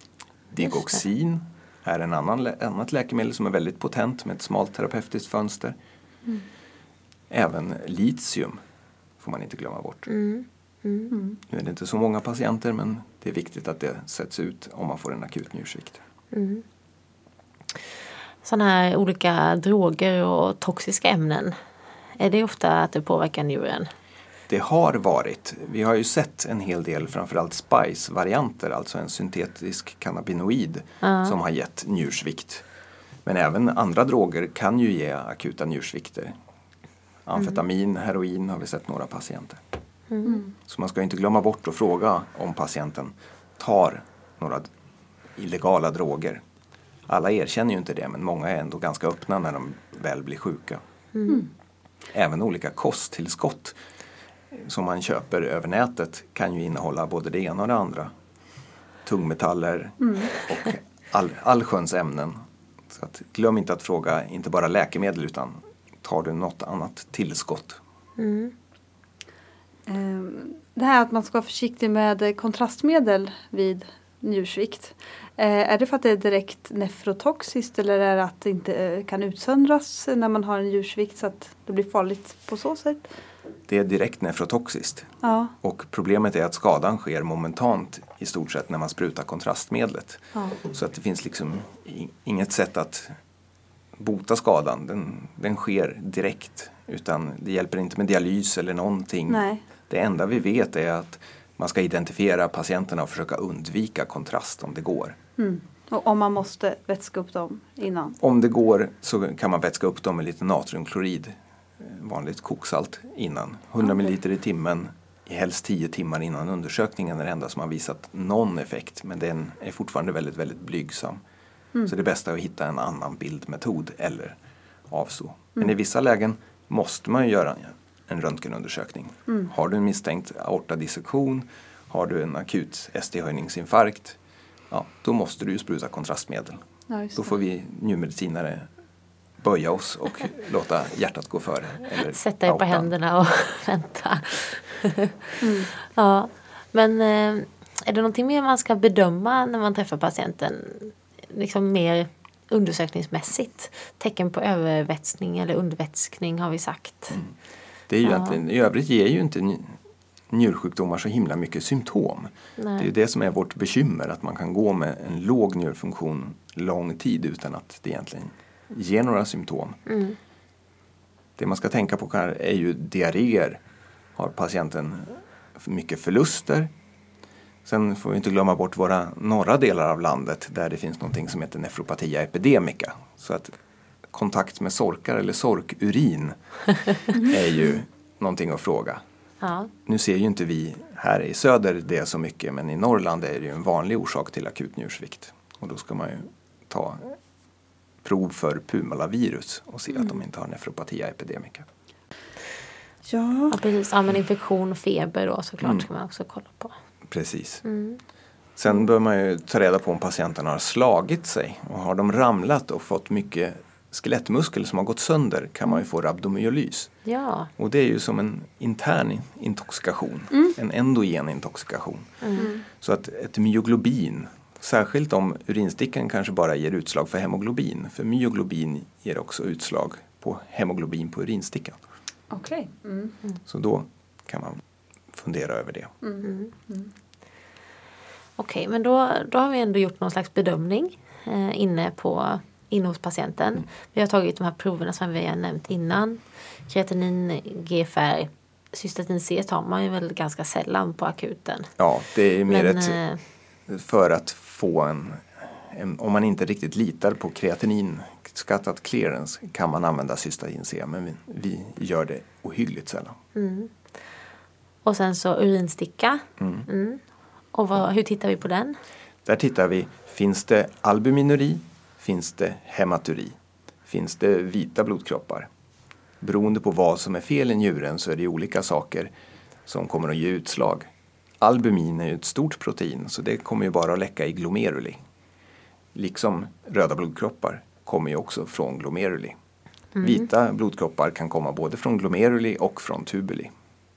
Digoxin är en annan lä- annat läkemedel som är väldigt potent med ett smalt terapeutiskt fönster. Mm. Även litium får man inte glömma bort. Mm. Mm. Nu är det inte så många patienter men det är viktigt att det sätts ut om man får en akut njursvikt. Mm. Sådana här olika droger och toxiska ämnen, är det ofta att det påverkar njuren? Det har varit. Vi har ju sett en hel del, framförallt spice-varianter, alltså en syntetisk cannabinoid uh. som har gett njursvikt. Men även andra droger kan ju ge akuta njursvikter. Amfetamin, mm. heroin har vi sett några patienter. Mm. Så man ska inte glömma bort att fråga om patienten tar några illegala droger. Alla erkänner ju inte det, men många är ändå ganska öppna när de väl blir sjuka. Mm. Även olika kosttillskott som man köper över nätet kan ju innehålla både det ena och det andra. Tungmetaller mm. och all, allsköns ämnen. Så att, glöm inte att fråga inte bara läkemedel utan tar du något annat tillskott. Mm. Det här att man ska vara försiktig med kontrastmedel vid njursvikt. Är det för att det är direkt nefrotoxiskt eller är det att det inte kan utsöndras när man har en njursvikt så att det blir farligt på så sätt? Det är direkt nefrotoxiskt. Ja. Och problemet är att skadan sker momentant i stort sett när man sprutar kontrastmedlet. Ja. Så att det finns liksom inget sätt att bota skadan. Den, den sker direkt utan det hjälper inte med dialys eller någonting. Nej. Det enda vi vet är att man ska identifiera patienterna och försöka undvika kontrast om det går. Mm. Och om man måste vätska upp dem innan? Om det går så kan man vätska upp dem med lite natriumklorid, vanligt koksalt, innan. hundra milliliter i timmen, i helst tio timmar innan undersökningen är det enda som har visat någon effekt. Men den är fortfarande väldigt, väldigt blygsam. Mm. Så det bästa är att hitta en annan bildmetod eller avstå. Mm. Men i vissa lägen måste man ju göra en röntgenundersökning. Mm. Har du en misstänkt aortadissektion, har du en akut S T-höjningsinfarkt, ja, då måste du ju spruta kontrastmedel. Ja, då får vi njurmedicinare böja oss och låta hjärtat gå före. Eller sätta er på händerna och vänta. mm. Ja, men är det någonting mer man ska bedöma när man träffar patienten? Liksom mer undersökningsmässigt. Tecken på övervätskning eller undervätskning har vi sagt. Mm. Det är ju ja. I övrigt ger ju inte njursjukdomar så himla mycket symptom. Nej. Det är ju det som är vårt bekymmer, att man kan gå med en låg njurfunktion lång tid utan att det egentligen ger några symptom. Mm. Det man ska tänka på är ju diarréer. Har patienten mycket förluster? Sen får vi inte glömma bort våra norra delar av landet där det finns någonting som heter nefropatia epidemica. Så att kontakt med sorkar eller sorkurin är ju någonting att fråga. Ja. Nu ser ju inte vi här i söder det så mycket, men i Norrland är det ju en vanlig orsak till akut njursvikt. Och då ska man ju ta prov för pumalavirus och se mm. att de inte har nefropatia epidemica. Ja. Ja, precis. Ja, men infektion och feber då såklart mm. ska man också kolla på. Precis. Mm. Sen bör man ju ta reda på om patienten har slagit sig. Och har de ramlat och fått mycket skelettmuskel som har gått sönder kan man ju få rabdomyolys. Ja. Och det är ju som en intern intoxikation. Mm. En endogen intoxikation. Mm. Så att ett myoglobin, särskilt om urinstickan kanske bara ger utslag för hemoglobin. För myoglobin ger också utslag på hemoglobin på urinstickan. Okej. Okay. Mm. Så då kan man fundera över det. Mm. Mm. Okej, okay, men då, då har vi ändå gjort någon slags bedömning eh, inne, på, inne hos patienten. Mm. Vi har tagit de här proverna som vi har nämnt innan. Kreatinin, G F R, cystatin C tar man ju väl ganska sällan på akuten. Ja, det är mer men, ett, eh, för att få en, en, om man inte riktigt litar på kreatinin skattat clearance kan man använda cystatin C, men vi, vi gör det ohyggligt sällan. Mm. Och sen så urinsticka. Mm. Mm. Och vad, hur tittar vi på den? Där tittar vi, finns det albuminuri, finns det hematuri, finns det vita blodkroppar? Beroende på vad som är fel i njuren så är det olika saker som kommer att ge utslag. Albumin är ju ett stort protein så det kommer ju bara att läcka i glomeruli. Liksom röda blodkroppar kommer ju också från glomeruli. Mm. Vita blodkroppar kan komma både från glomeruli och från tubuli.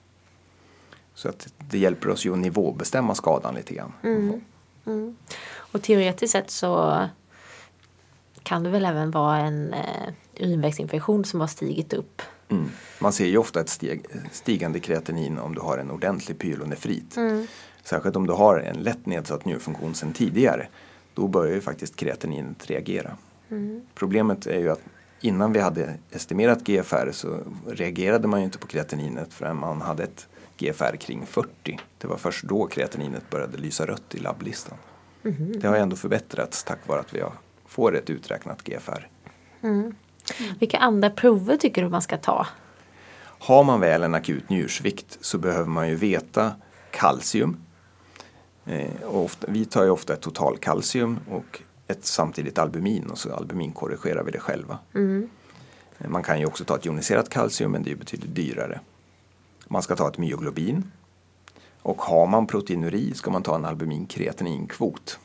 Så att det hjälper oss ju att nivåbestämma skadan lite grann. Mm. Mm. Och teoretiskt sett så kan det väl även vara en eh, urinvägsinfektion som har stigit upp. Mm. Man ser ju ofta ett steg, stigande kreatinin om du har en ordentlig pyelonefrit. Mm. Särskilt om du har en lätt nedsatt njurfunktion sedan tidigare. Då börjar ju faktiskt kreatininet reagera. Mm. Problemet är ju att innan vi hade estimerat G F R så reagerade man ju inte på kreatininet förrän man hade ett G F R kring fyrtio. Det var först då kreatininet började lysa rött i labblistan. Mm. Det har ändå förbättrats tack vare att vi får ett uträknat G F R. Mm. Mm. Vilka andra prover tycker du man ska ta? Har man väl en akut njursvikt så behöver man ju veta kalcium. Eh, och ofta, vi tar ju ofta ett totalkalcium och ett samtidigt albumin och så albumin korrigerar vi det själva. Mm. Eh, man kan ju också ta ett joniserat kalcium men det är betydligt dyrare. Man ska ta ett myoglobin och har man proteinuri ska man ta en albumin-kreatininkvot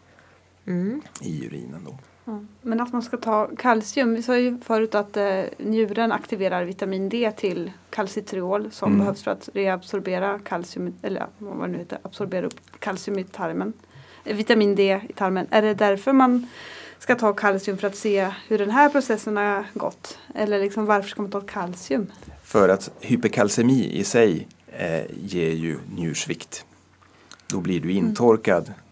mm. i urinen då. Ja. Men att man ska ta kalcium, vi sa ju förut att eh, njuren aktiverar vitamin D till kalcitriol som mm. behövs för att reabsorbera kalcium, eller vad nu heter, absorbera upp kalcium i tarmen. Eh, vitamin D i tarmen. Är det därför man ska ta kalcium för att se hur den här processen har gått? Eller liksom varför ska man ta kalcium? För att hyperkalcemi i sig eh, ger ju njursvikt. Då blir du intorkad. Mm.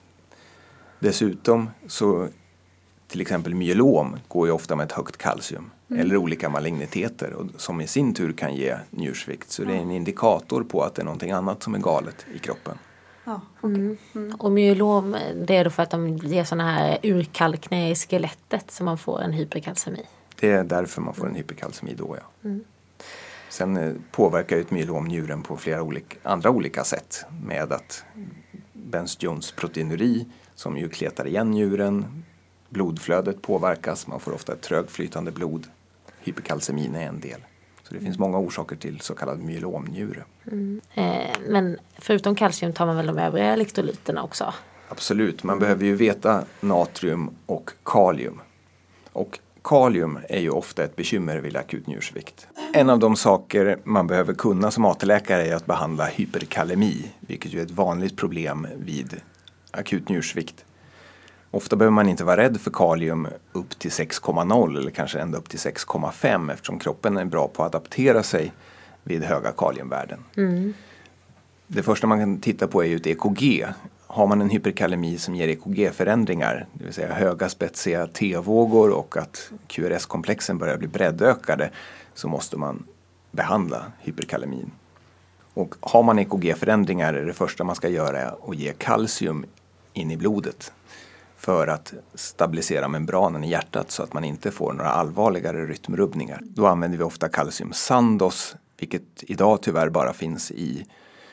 Dessutom så till exempel myelom går ju ofta med ett högt kalcium. Mm. Eller olika maligniteter och, som i sin tur kan ge njursvikt. Så det är en indikator på att det är någonting annat som är galet i kroppen. Ja, okay. mm. Mm. Och myelom det är då för att de ger sådana här urkalkningar i skelettet så man får en hyperkalcemi. Det är därför man får en hyperkalcemi då, ja. Mm. Sen eh, påverkar ju ett myelom njuren på flera olika, andra olika sätt. Med att Benz-Jones proteinuri som ju kletar igen njuren. Blodflödet påverkas, man får ofta ett trögflytande blod. Hyperkalcemin är en del. Så det finns många orsaker till så kallad myelomnjure. Mm. Eh, men förutom kalcium tar man väl de övriga elektrolyterna också? Absolut, man mm. behöver ju veta natrium och kalium. Och kalium är ju ofta ett bekymmer vid akut njursvikt. En av de saker man behöver kunna som A T-läkare är att behandla hyperkalemi, vilket ju är ett vanligt problem vid akut njursvikt. Ofta behöver man inte vara rädd för kalium upp till sex komma noll eller kanske ända upp till sex komma fem eftersom kroppen är bra på att adaptera sig vid höga kaliumvärden. Mm. Det första man kan titta på är ju ett E K G. Har man en hyperkalemi som ger E K G-förändringar, det vill säga höga spetsiga T-vågor och att Q R S-komplexen börjar bli breddökade, så måste man behandla hyperkalemin. Och har man E K G-förändringar är det första man ska göra att ge kalcium in i blodet för att stabilisera membranen i hjärtat så att man inte får några allvarligare rytmrubbningar. Då använder vi ofta kalcium Sandos, vilket idag tyvärr bara finns i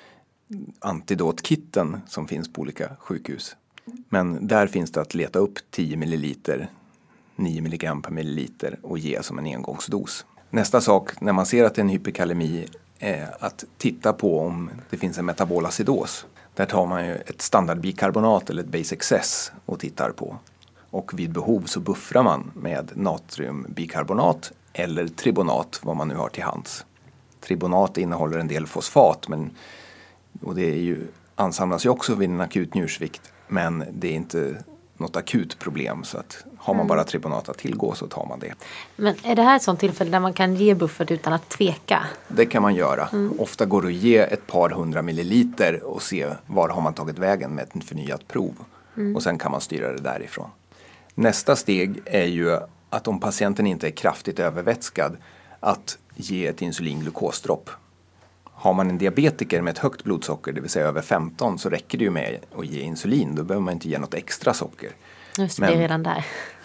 antidotkitten som finns på olika sjukhus. Men där finns det att leta upp tio milliliter, nio milligram per milliliter och ge som en engångsdos. Nästa sak, när man ser att det är en hyperkalemi, är att titta på om det finns en metabolacidos. Där tar man ju ett standardbikarbonat eller ett base excess och tittar på. Och vid behov så buffrar man med natriumbikarbonat eller tribonat, vad man nu har till hands. Tribonat innehåller en del fosfat, men, och det är ju, ansamlas ju också vid en akut njursvikt. Men det är inte något akut problem, så att har man bara tribonat att tillgå så tar man det. Men är det här ett sånt tillfälle där man kan ge buffert utan att tveka? Det kan man göra. Mm. Ofta går det att ge ett par hundra milliliter och se var har man tagit vägen med ett förnyat prov. Mm. Och sen kan man styra det därifrån. Nästa steg är ju att om patienten inte är kraftigt övervätskad att ge ett insulinglukosdropp. Har man en diabetiker med ett högt blodsocker, det vill säga över femton, så räcker det ju med att ge insulin. Då behöver man inte ge något extra socker. Just det, är redan där.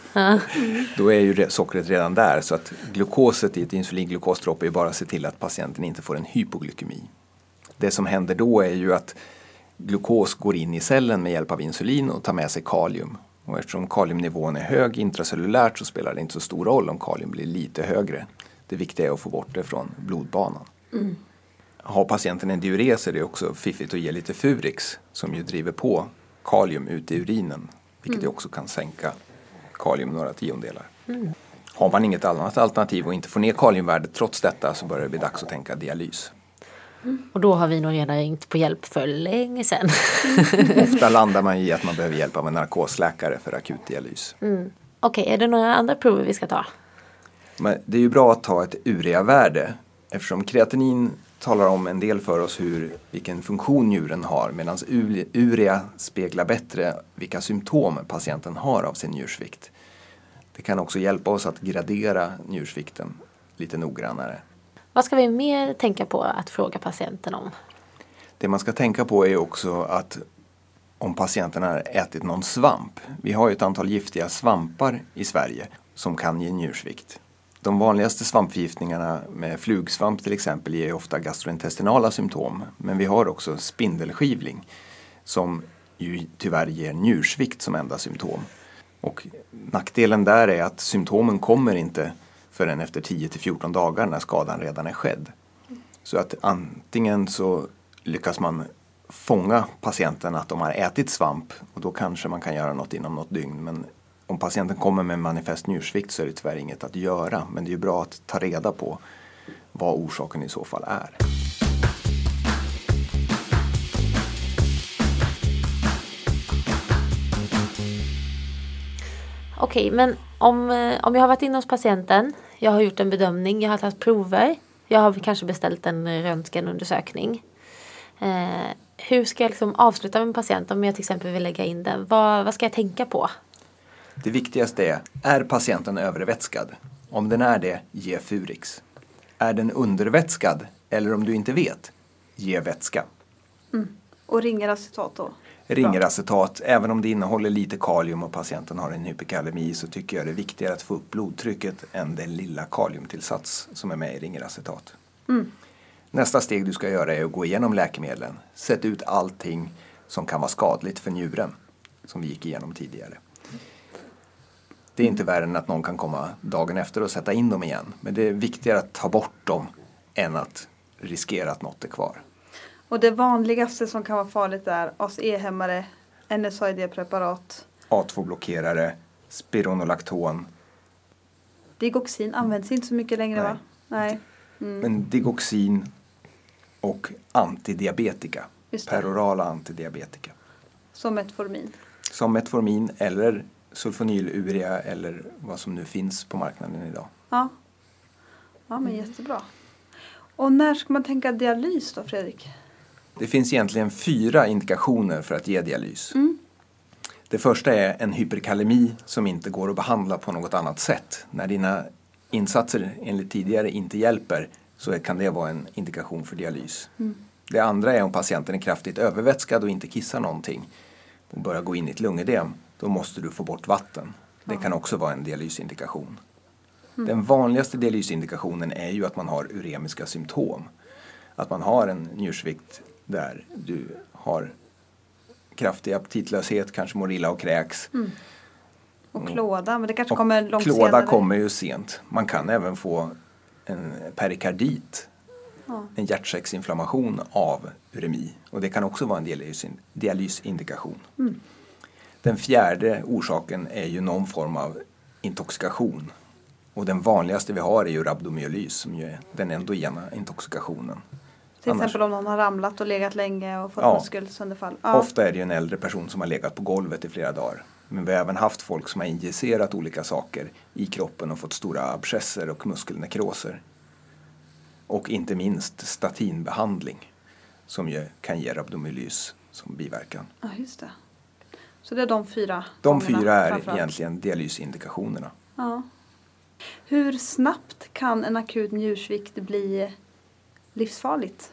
Då är ju sockret redan där, så att glukoset i ett insulinglukosdropp är bara att se till att patienten inte får en hypoglykemi. Det som händer då är ju att glukos går in i cellen med hjälp av insulin och tar med sig kalium. Och eftersom kaliumnivån är hög intracellulärt så spelar det inte så stor roll om kalium blir lite högre. Det viktiga är att få bort det från blodbanan. Mm. Har patienten en diures är det också fiffigt att ge lite Furix som ju driver på kalium ut i urinen. Vilket mm. också kan sänka kalium några tiondelar. Mm. Har man inget annat alternativ och inte får ner kaliumvärdet trots detta så börjar det bli dags att tänka dialys. Mm. Och då har vi nog redan ringt på hjälp för länge sedan. Ofta landar man i att man behöver hjälp av en narkosläkare för akut dialys. Mm. Okej, okay, är det några andra prover vi ska ta? Men det är ju bra att ta ett ureavärde eftersom kreatinin talar om en del för oss hur, vilken funktion njuren har medan urea speglar bättre vilka symptom patienten har av sin njursvikt. Det kan också hjälpa oss att gradera njursvikten lite noggrannare. Vad ska vi mer tänka på att fråga patienten om? Det man ska tänka på är också att om patienten har ätit någon svamp. Vi har ju ett antal giftiga svampar i Sverige som kan ge njursvikt. De vanligaste svampförgiftningarna med flugsvamp till exempel ger ofta gastrointestinala symptom. Men vi har också spindelskivling som ju tyvärr ger njursvikt som enda symptom. Och nackdelen där är att symptomen kommer inte förrän efter tio till fjorton dagar när skadan redan är skedd. Så att antingen så lyckas man fånga patienten att de har ätit svamp och då kanske man kan göra något inom något dygn. Men om patienten kommer med manifest njursvikt så är det tyvärr inget att göra. Men det är ju bra att ta reda på vad orsaken i så fall är. Okej, men om, om jag har varit inne hos patienten, jag har gjort en bedömning, jag har tagit prover, jag har kanske beställt en röntgenundersökning. Eh, hur ska jag liksom avsluta med en patient om jag till exempel vill lägga in den? Vad, vad ska jag tänka på? Det viktigaste är, är patienten övervätskad? Om den är det, ge Furix. Är den undervätskad, eller om du inte vet, ge vätska. Mm. Och ringeracetat då? Ringeracetat, även om det innehåller lite kalium och patienten har en hyperkalemi så tycker jag det är viktigare att få upp blodtrycket än den lilla kaliumtillsats som är med i ringeracetat. Mm. Nästa steg du ska göra är att gå igenom läkemedlen. Sätt ut allting som kan vara skadligt för njuren, som vi gick igenom tidigare. Det är inte värre än att någon kan komma dagen efter och sätta in dem igen. Men det är viktigare att ta bort dem än att riskera att något är kvar. Och det vanligaste som kan vara farligt är A C E-hämmare, N S A I D-preparat. A två-blockerare, spironolakton. Digoxin används inte så mycket längre. Nej. Va? Nej. Mm. Men digoxin och antidiabetika. Perorala antidiabetika. Som metformin. Som metformin eller sulfonylurea eller vad som nu finns på marknaden idag. Ja, ja men jättebra. Och när ska man tänka dialys då, Fredrik? Det finns egentligen fyra indikationer för att ge dialys. Mm. Det första är en hyperkalemi som inte går att behandla på något annat sätt. När dina insatser enligt tidigare inte hjälper så kan det vara en indikation för dialys. Mm. Det andra är om patienten är kraftigt övervätskad och inte kissar någonting och börjar gå in i ett lungödem. Då måste du få bort vatten. Det kan också vara en dialysindikation. Mm. Den vanligaste dialysindikationen är ju att man har uremiska symptom. Att man har en njursvikt där du har kraftig aptitlöshet, kanske mår illa och kräks. Mm. Och klåda, men det kanske kommer långt klåda senare. Klåda kommer ju sent. Man kan även få en perikardit Ja. En hjärtsäcksinflammation av uremi. Och det kan också vara en dialys, dialysindikation. Mm. Den fjärde orsaken är ju någon form av intoxikation. Och den vanligaste vi har är ju rhabdomyolys som ju är den endogena intoxikationen. Till Annars, exempel om någon har ramlat och legat länge och fått ja, muskelsönderfall. Ja. Ofta är det ju en äldre person som har legat på golvet i flera dagar. Men vi har även haft folk som har injicerat olika saker i kroppen och fått stora abscesser och muskelnekroser. Och inte minst statinbehandling som ju kan ge rhabdomyolys som biverkan. Ja, just det. Så det är de fyra De gångerna fyra är framförallt. egentligen dialysindikationerna. Ja. Hur snabbt kan en akut njursvikt bli livsfarligt?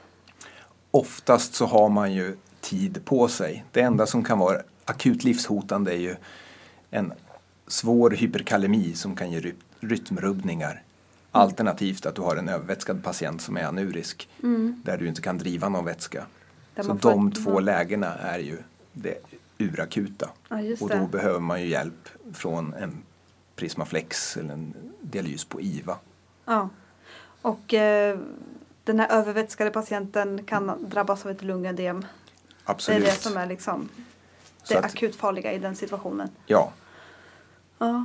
Oftast så har man ju tid på sig. Det enda som kan vara akut livshotande är ju en svår hyperkalemi som kan ge ry- rytmrubbningar. Alternativt att du har en övervätskad patient som är anurisk. Mm. Där du inte kan driva någon vätska. Där så de ett, två ja. lägena är ju det urakuta. Ja, just och det. då behöver man ju hjälp från en Prismaflex eller en dialys på I V A. Ja, och eh, den här övervätskade patienten kan drabbas av ett lungödem. Absolut. Det är det som är liksom det att, akut farliga i den situationen. Ja. Ja.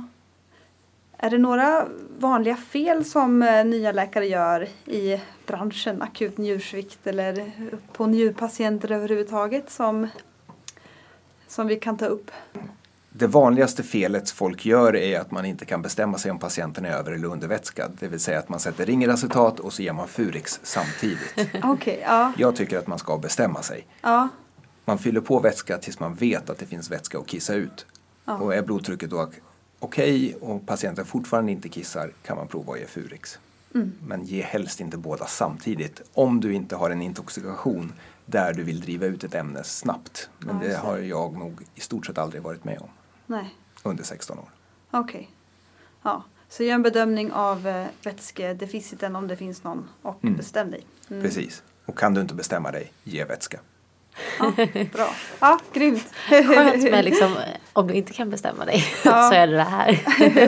Är det några vanliga fel som eh, nya läkare gör i branschen, akut njursvikt eller på njurpatienter överhuvudtaget som, som vi kan ta upp? Det vanligaste felet folk gör är att man inte kan bestämma sig om patienten är över- eller undervätskad. Det vill säga att man sätter ringeracetat och så ger man Furix samtidigt. Okay, ja. Jag tycker att man ska bestämma sig. Ja. Man fyller på vätska tills man vet att det finns vätska att kissa ut. Ja. Och är blodtrycket då okej okay, och patienten fortfarande inte kissar kan man prova att ge Furix. Mm. Men ge helst inte båda samtidigt om du inte har en intoxikation där du vill driva ut ett ämne snabbt. Men ja, det har jag nog i stort sett aldrig varit med om. Nej. Under sexton år. Okej. Okay. Ja. Så gör en bedömning av eh, vätskedeficiten om det finns någon och mm. bestäm dig. Mm. Precis. Och kan du inte bestämma dig, ge vätska. Ja, bra. Ja, grymt. Skönt med liksom, om du inte kan bestämma dig ja. så är det det här.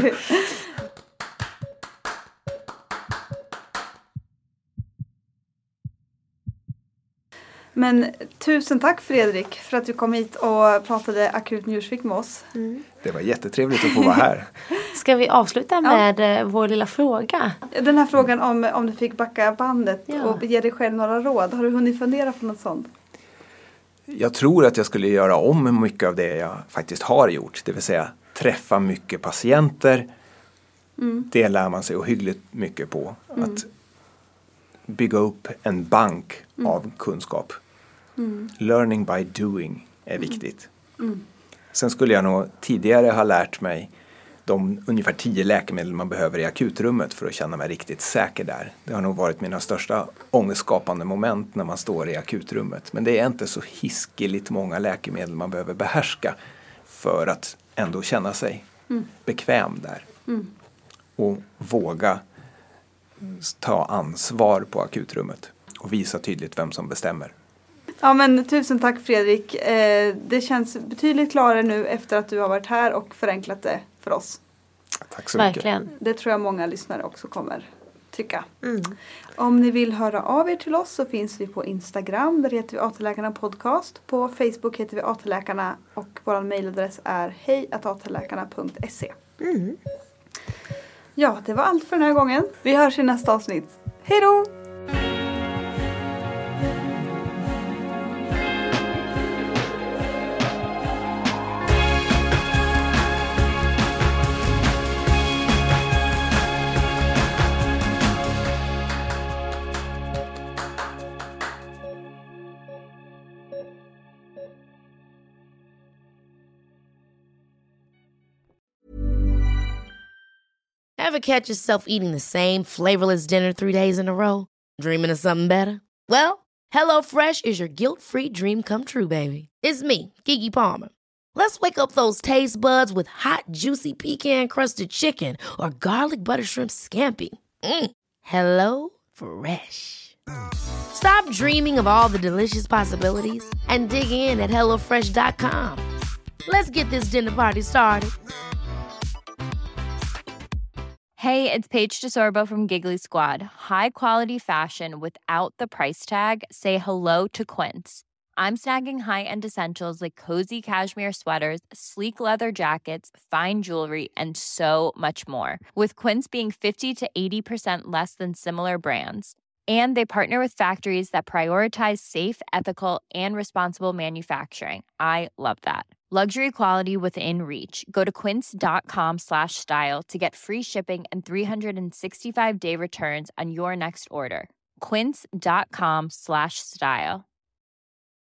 Men tusen tack Fredrik för att du kom hit och pratade akut njursvikt med oss. Mm. Det var jättetrevligt att få vara här. Ska vi avsluta med ja. vår lilla fråga? Den här frågan om, om du fick backa bandet ja. och ge dig själv några råd. Har du hunnit fundera på något sånt? Jag tror att jag skulle göra om mycket av det jag faktiskt har gjort. Det vill säga träffa mycket patienter. Mm. Det lär man sig ohyggligt mycket på. Mm. Att bygga upp en bank mm. av kunskap. Mm. Learning by doing är viktigt. Mm. Sen skulle jag nog tidigare ha lärt mig de ungefär tio läkemedel man behöver i akutrummet för att känna mig riktigt säker där. Det har nog varit mina största ångestskapande moment när man står i akutrummet. Men det är inte så hiskeligt många läkemedel man behöver behärska för att ändå känna sig mm. bekväm där. Mm. Och våga ta ansvar på akutrummet och visa tydligt vem som bestämmer. Ja, men tusen tack Fredrik. Eh, det känns betydligt klarare nu efter att du har varit här och förenklat det för oss. Tack så Verkligen. mycket. Det tror jag många lyssnare också kommer tycka. Mm. Om ni vill höra av er till oss så finns vi på Instagram. Där heter vi A T-läkarna podcast. På Facebook heter vi A T-läkarna och vår mejladress är hej at a t läkarna punkt se. Mm. Ja, det var allt för den här gången. Vi hörs i nästa avsnitt. Hej då! Ever catch yourself eating the same flavorless dinner three days in a row? Dreaming of something better? Well, HelloFresh is your guilt-free dream come true, baby. It's me, Keke Palmer. Let's wake up those taste buds with hot, juicy pecan-crusted chicken or garlic butter shrimp scampi. Mm. Hello Fresh. Stop dreaming of all the delicious possibilities and dig in at hello fresh dot com. Let's get this dinner party started. Hey, it's Paige DeSorbo from Giggly Squad. High quality fashion without the price tag. Say hello to Quince. I'm snagging high-end essentials like cozy cashmere sweaters, sleek leather jackets, fine jewelry, and so much more. With Quince being fifty to eighty percent less than similar brands. And they partner with factories that prioritize safe, ethical, and responsible manufacturing. I love that. Luxury quality within reach. Go to quince.com slash style to get free shipping and three sixty-five day returns on your next order. Quince.com slash style.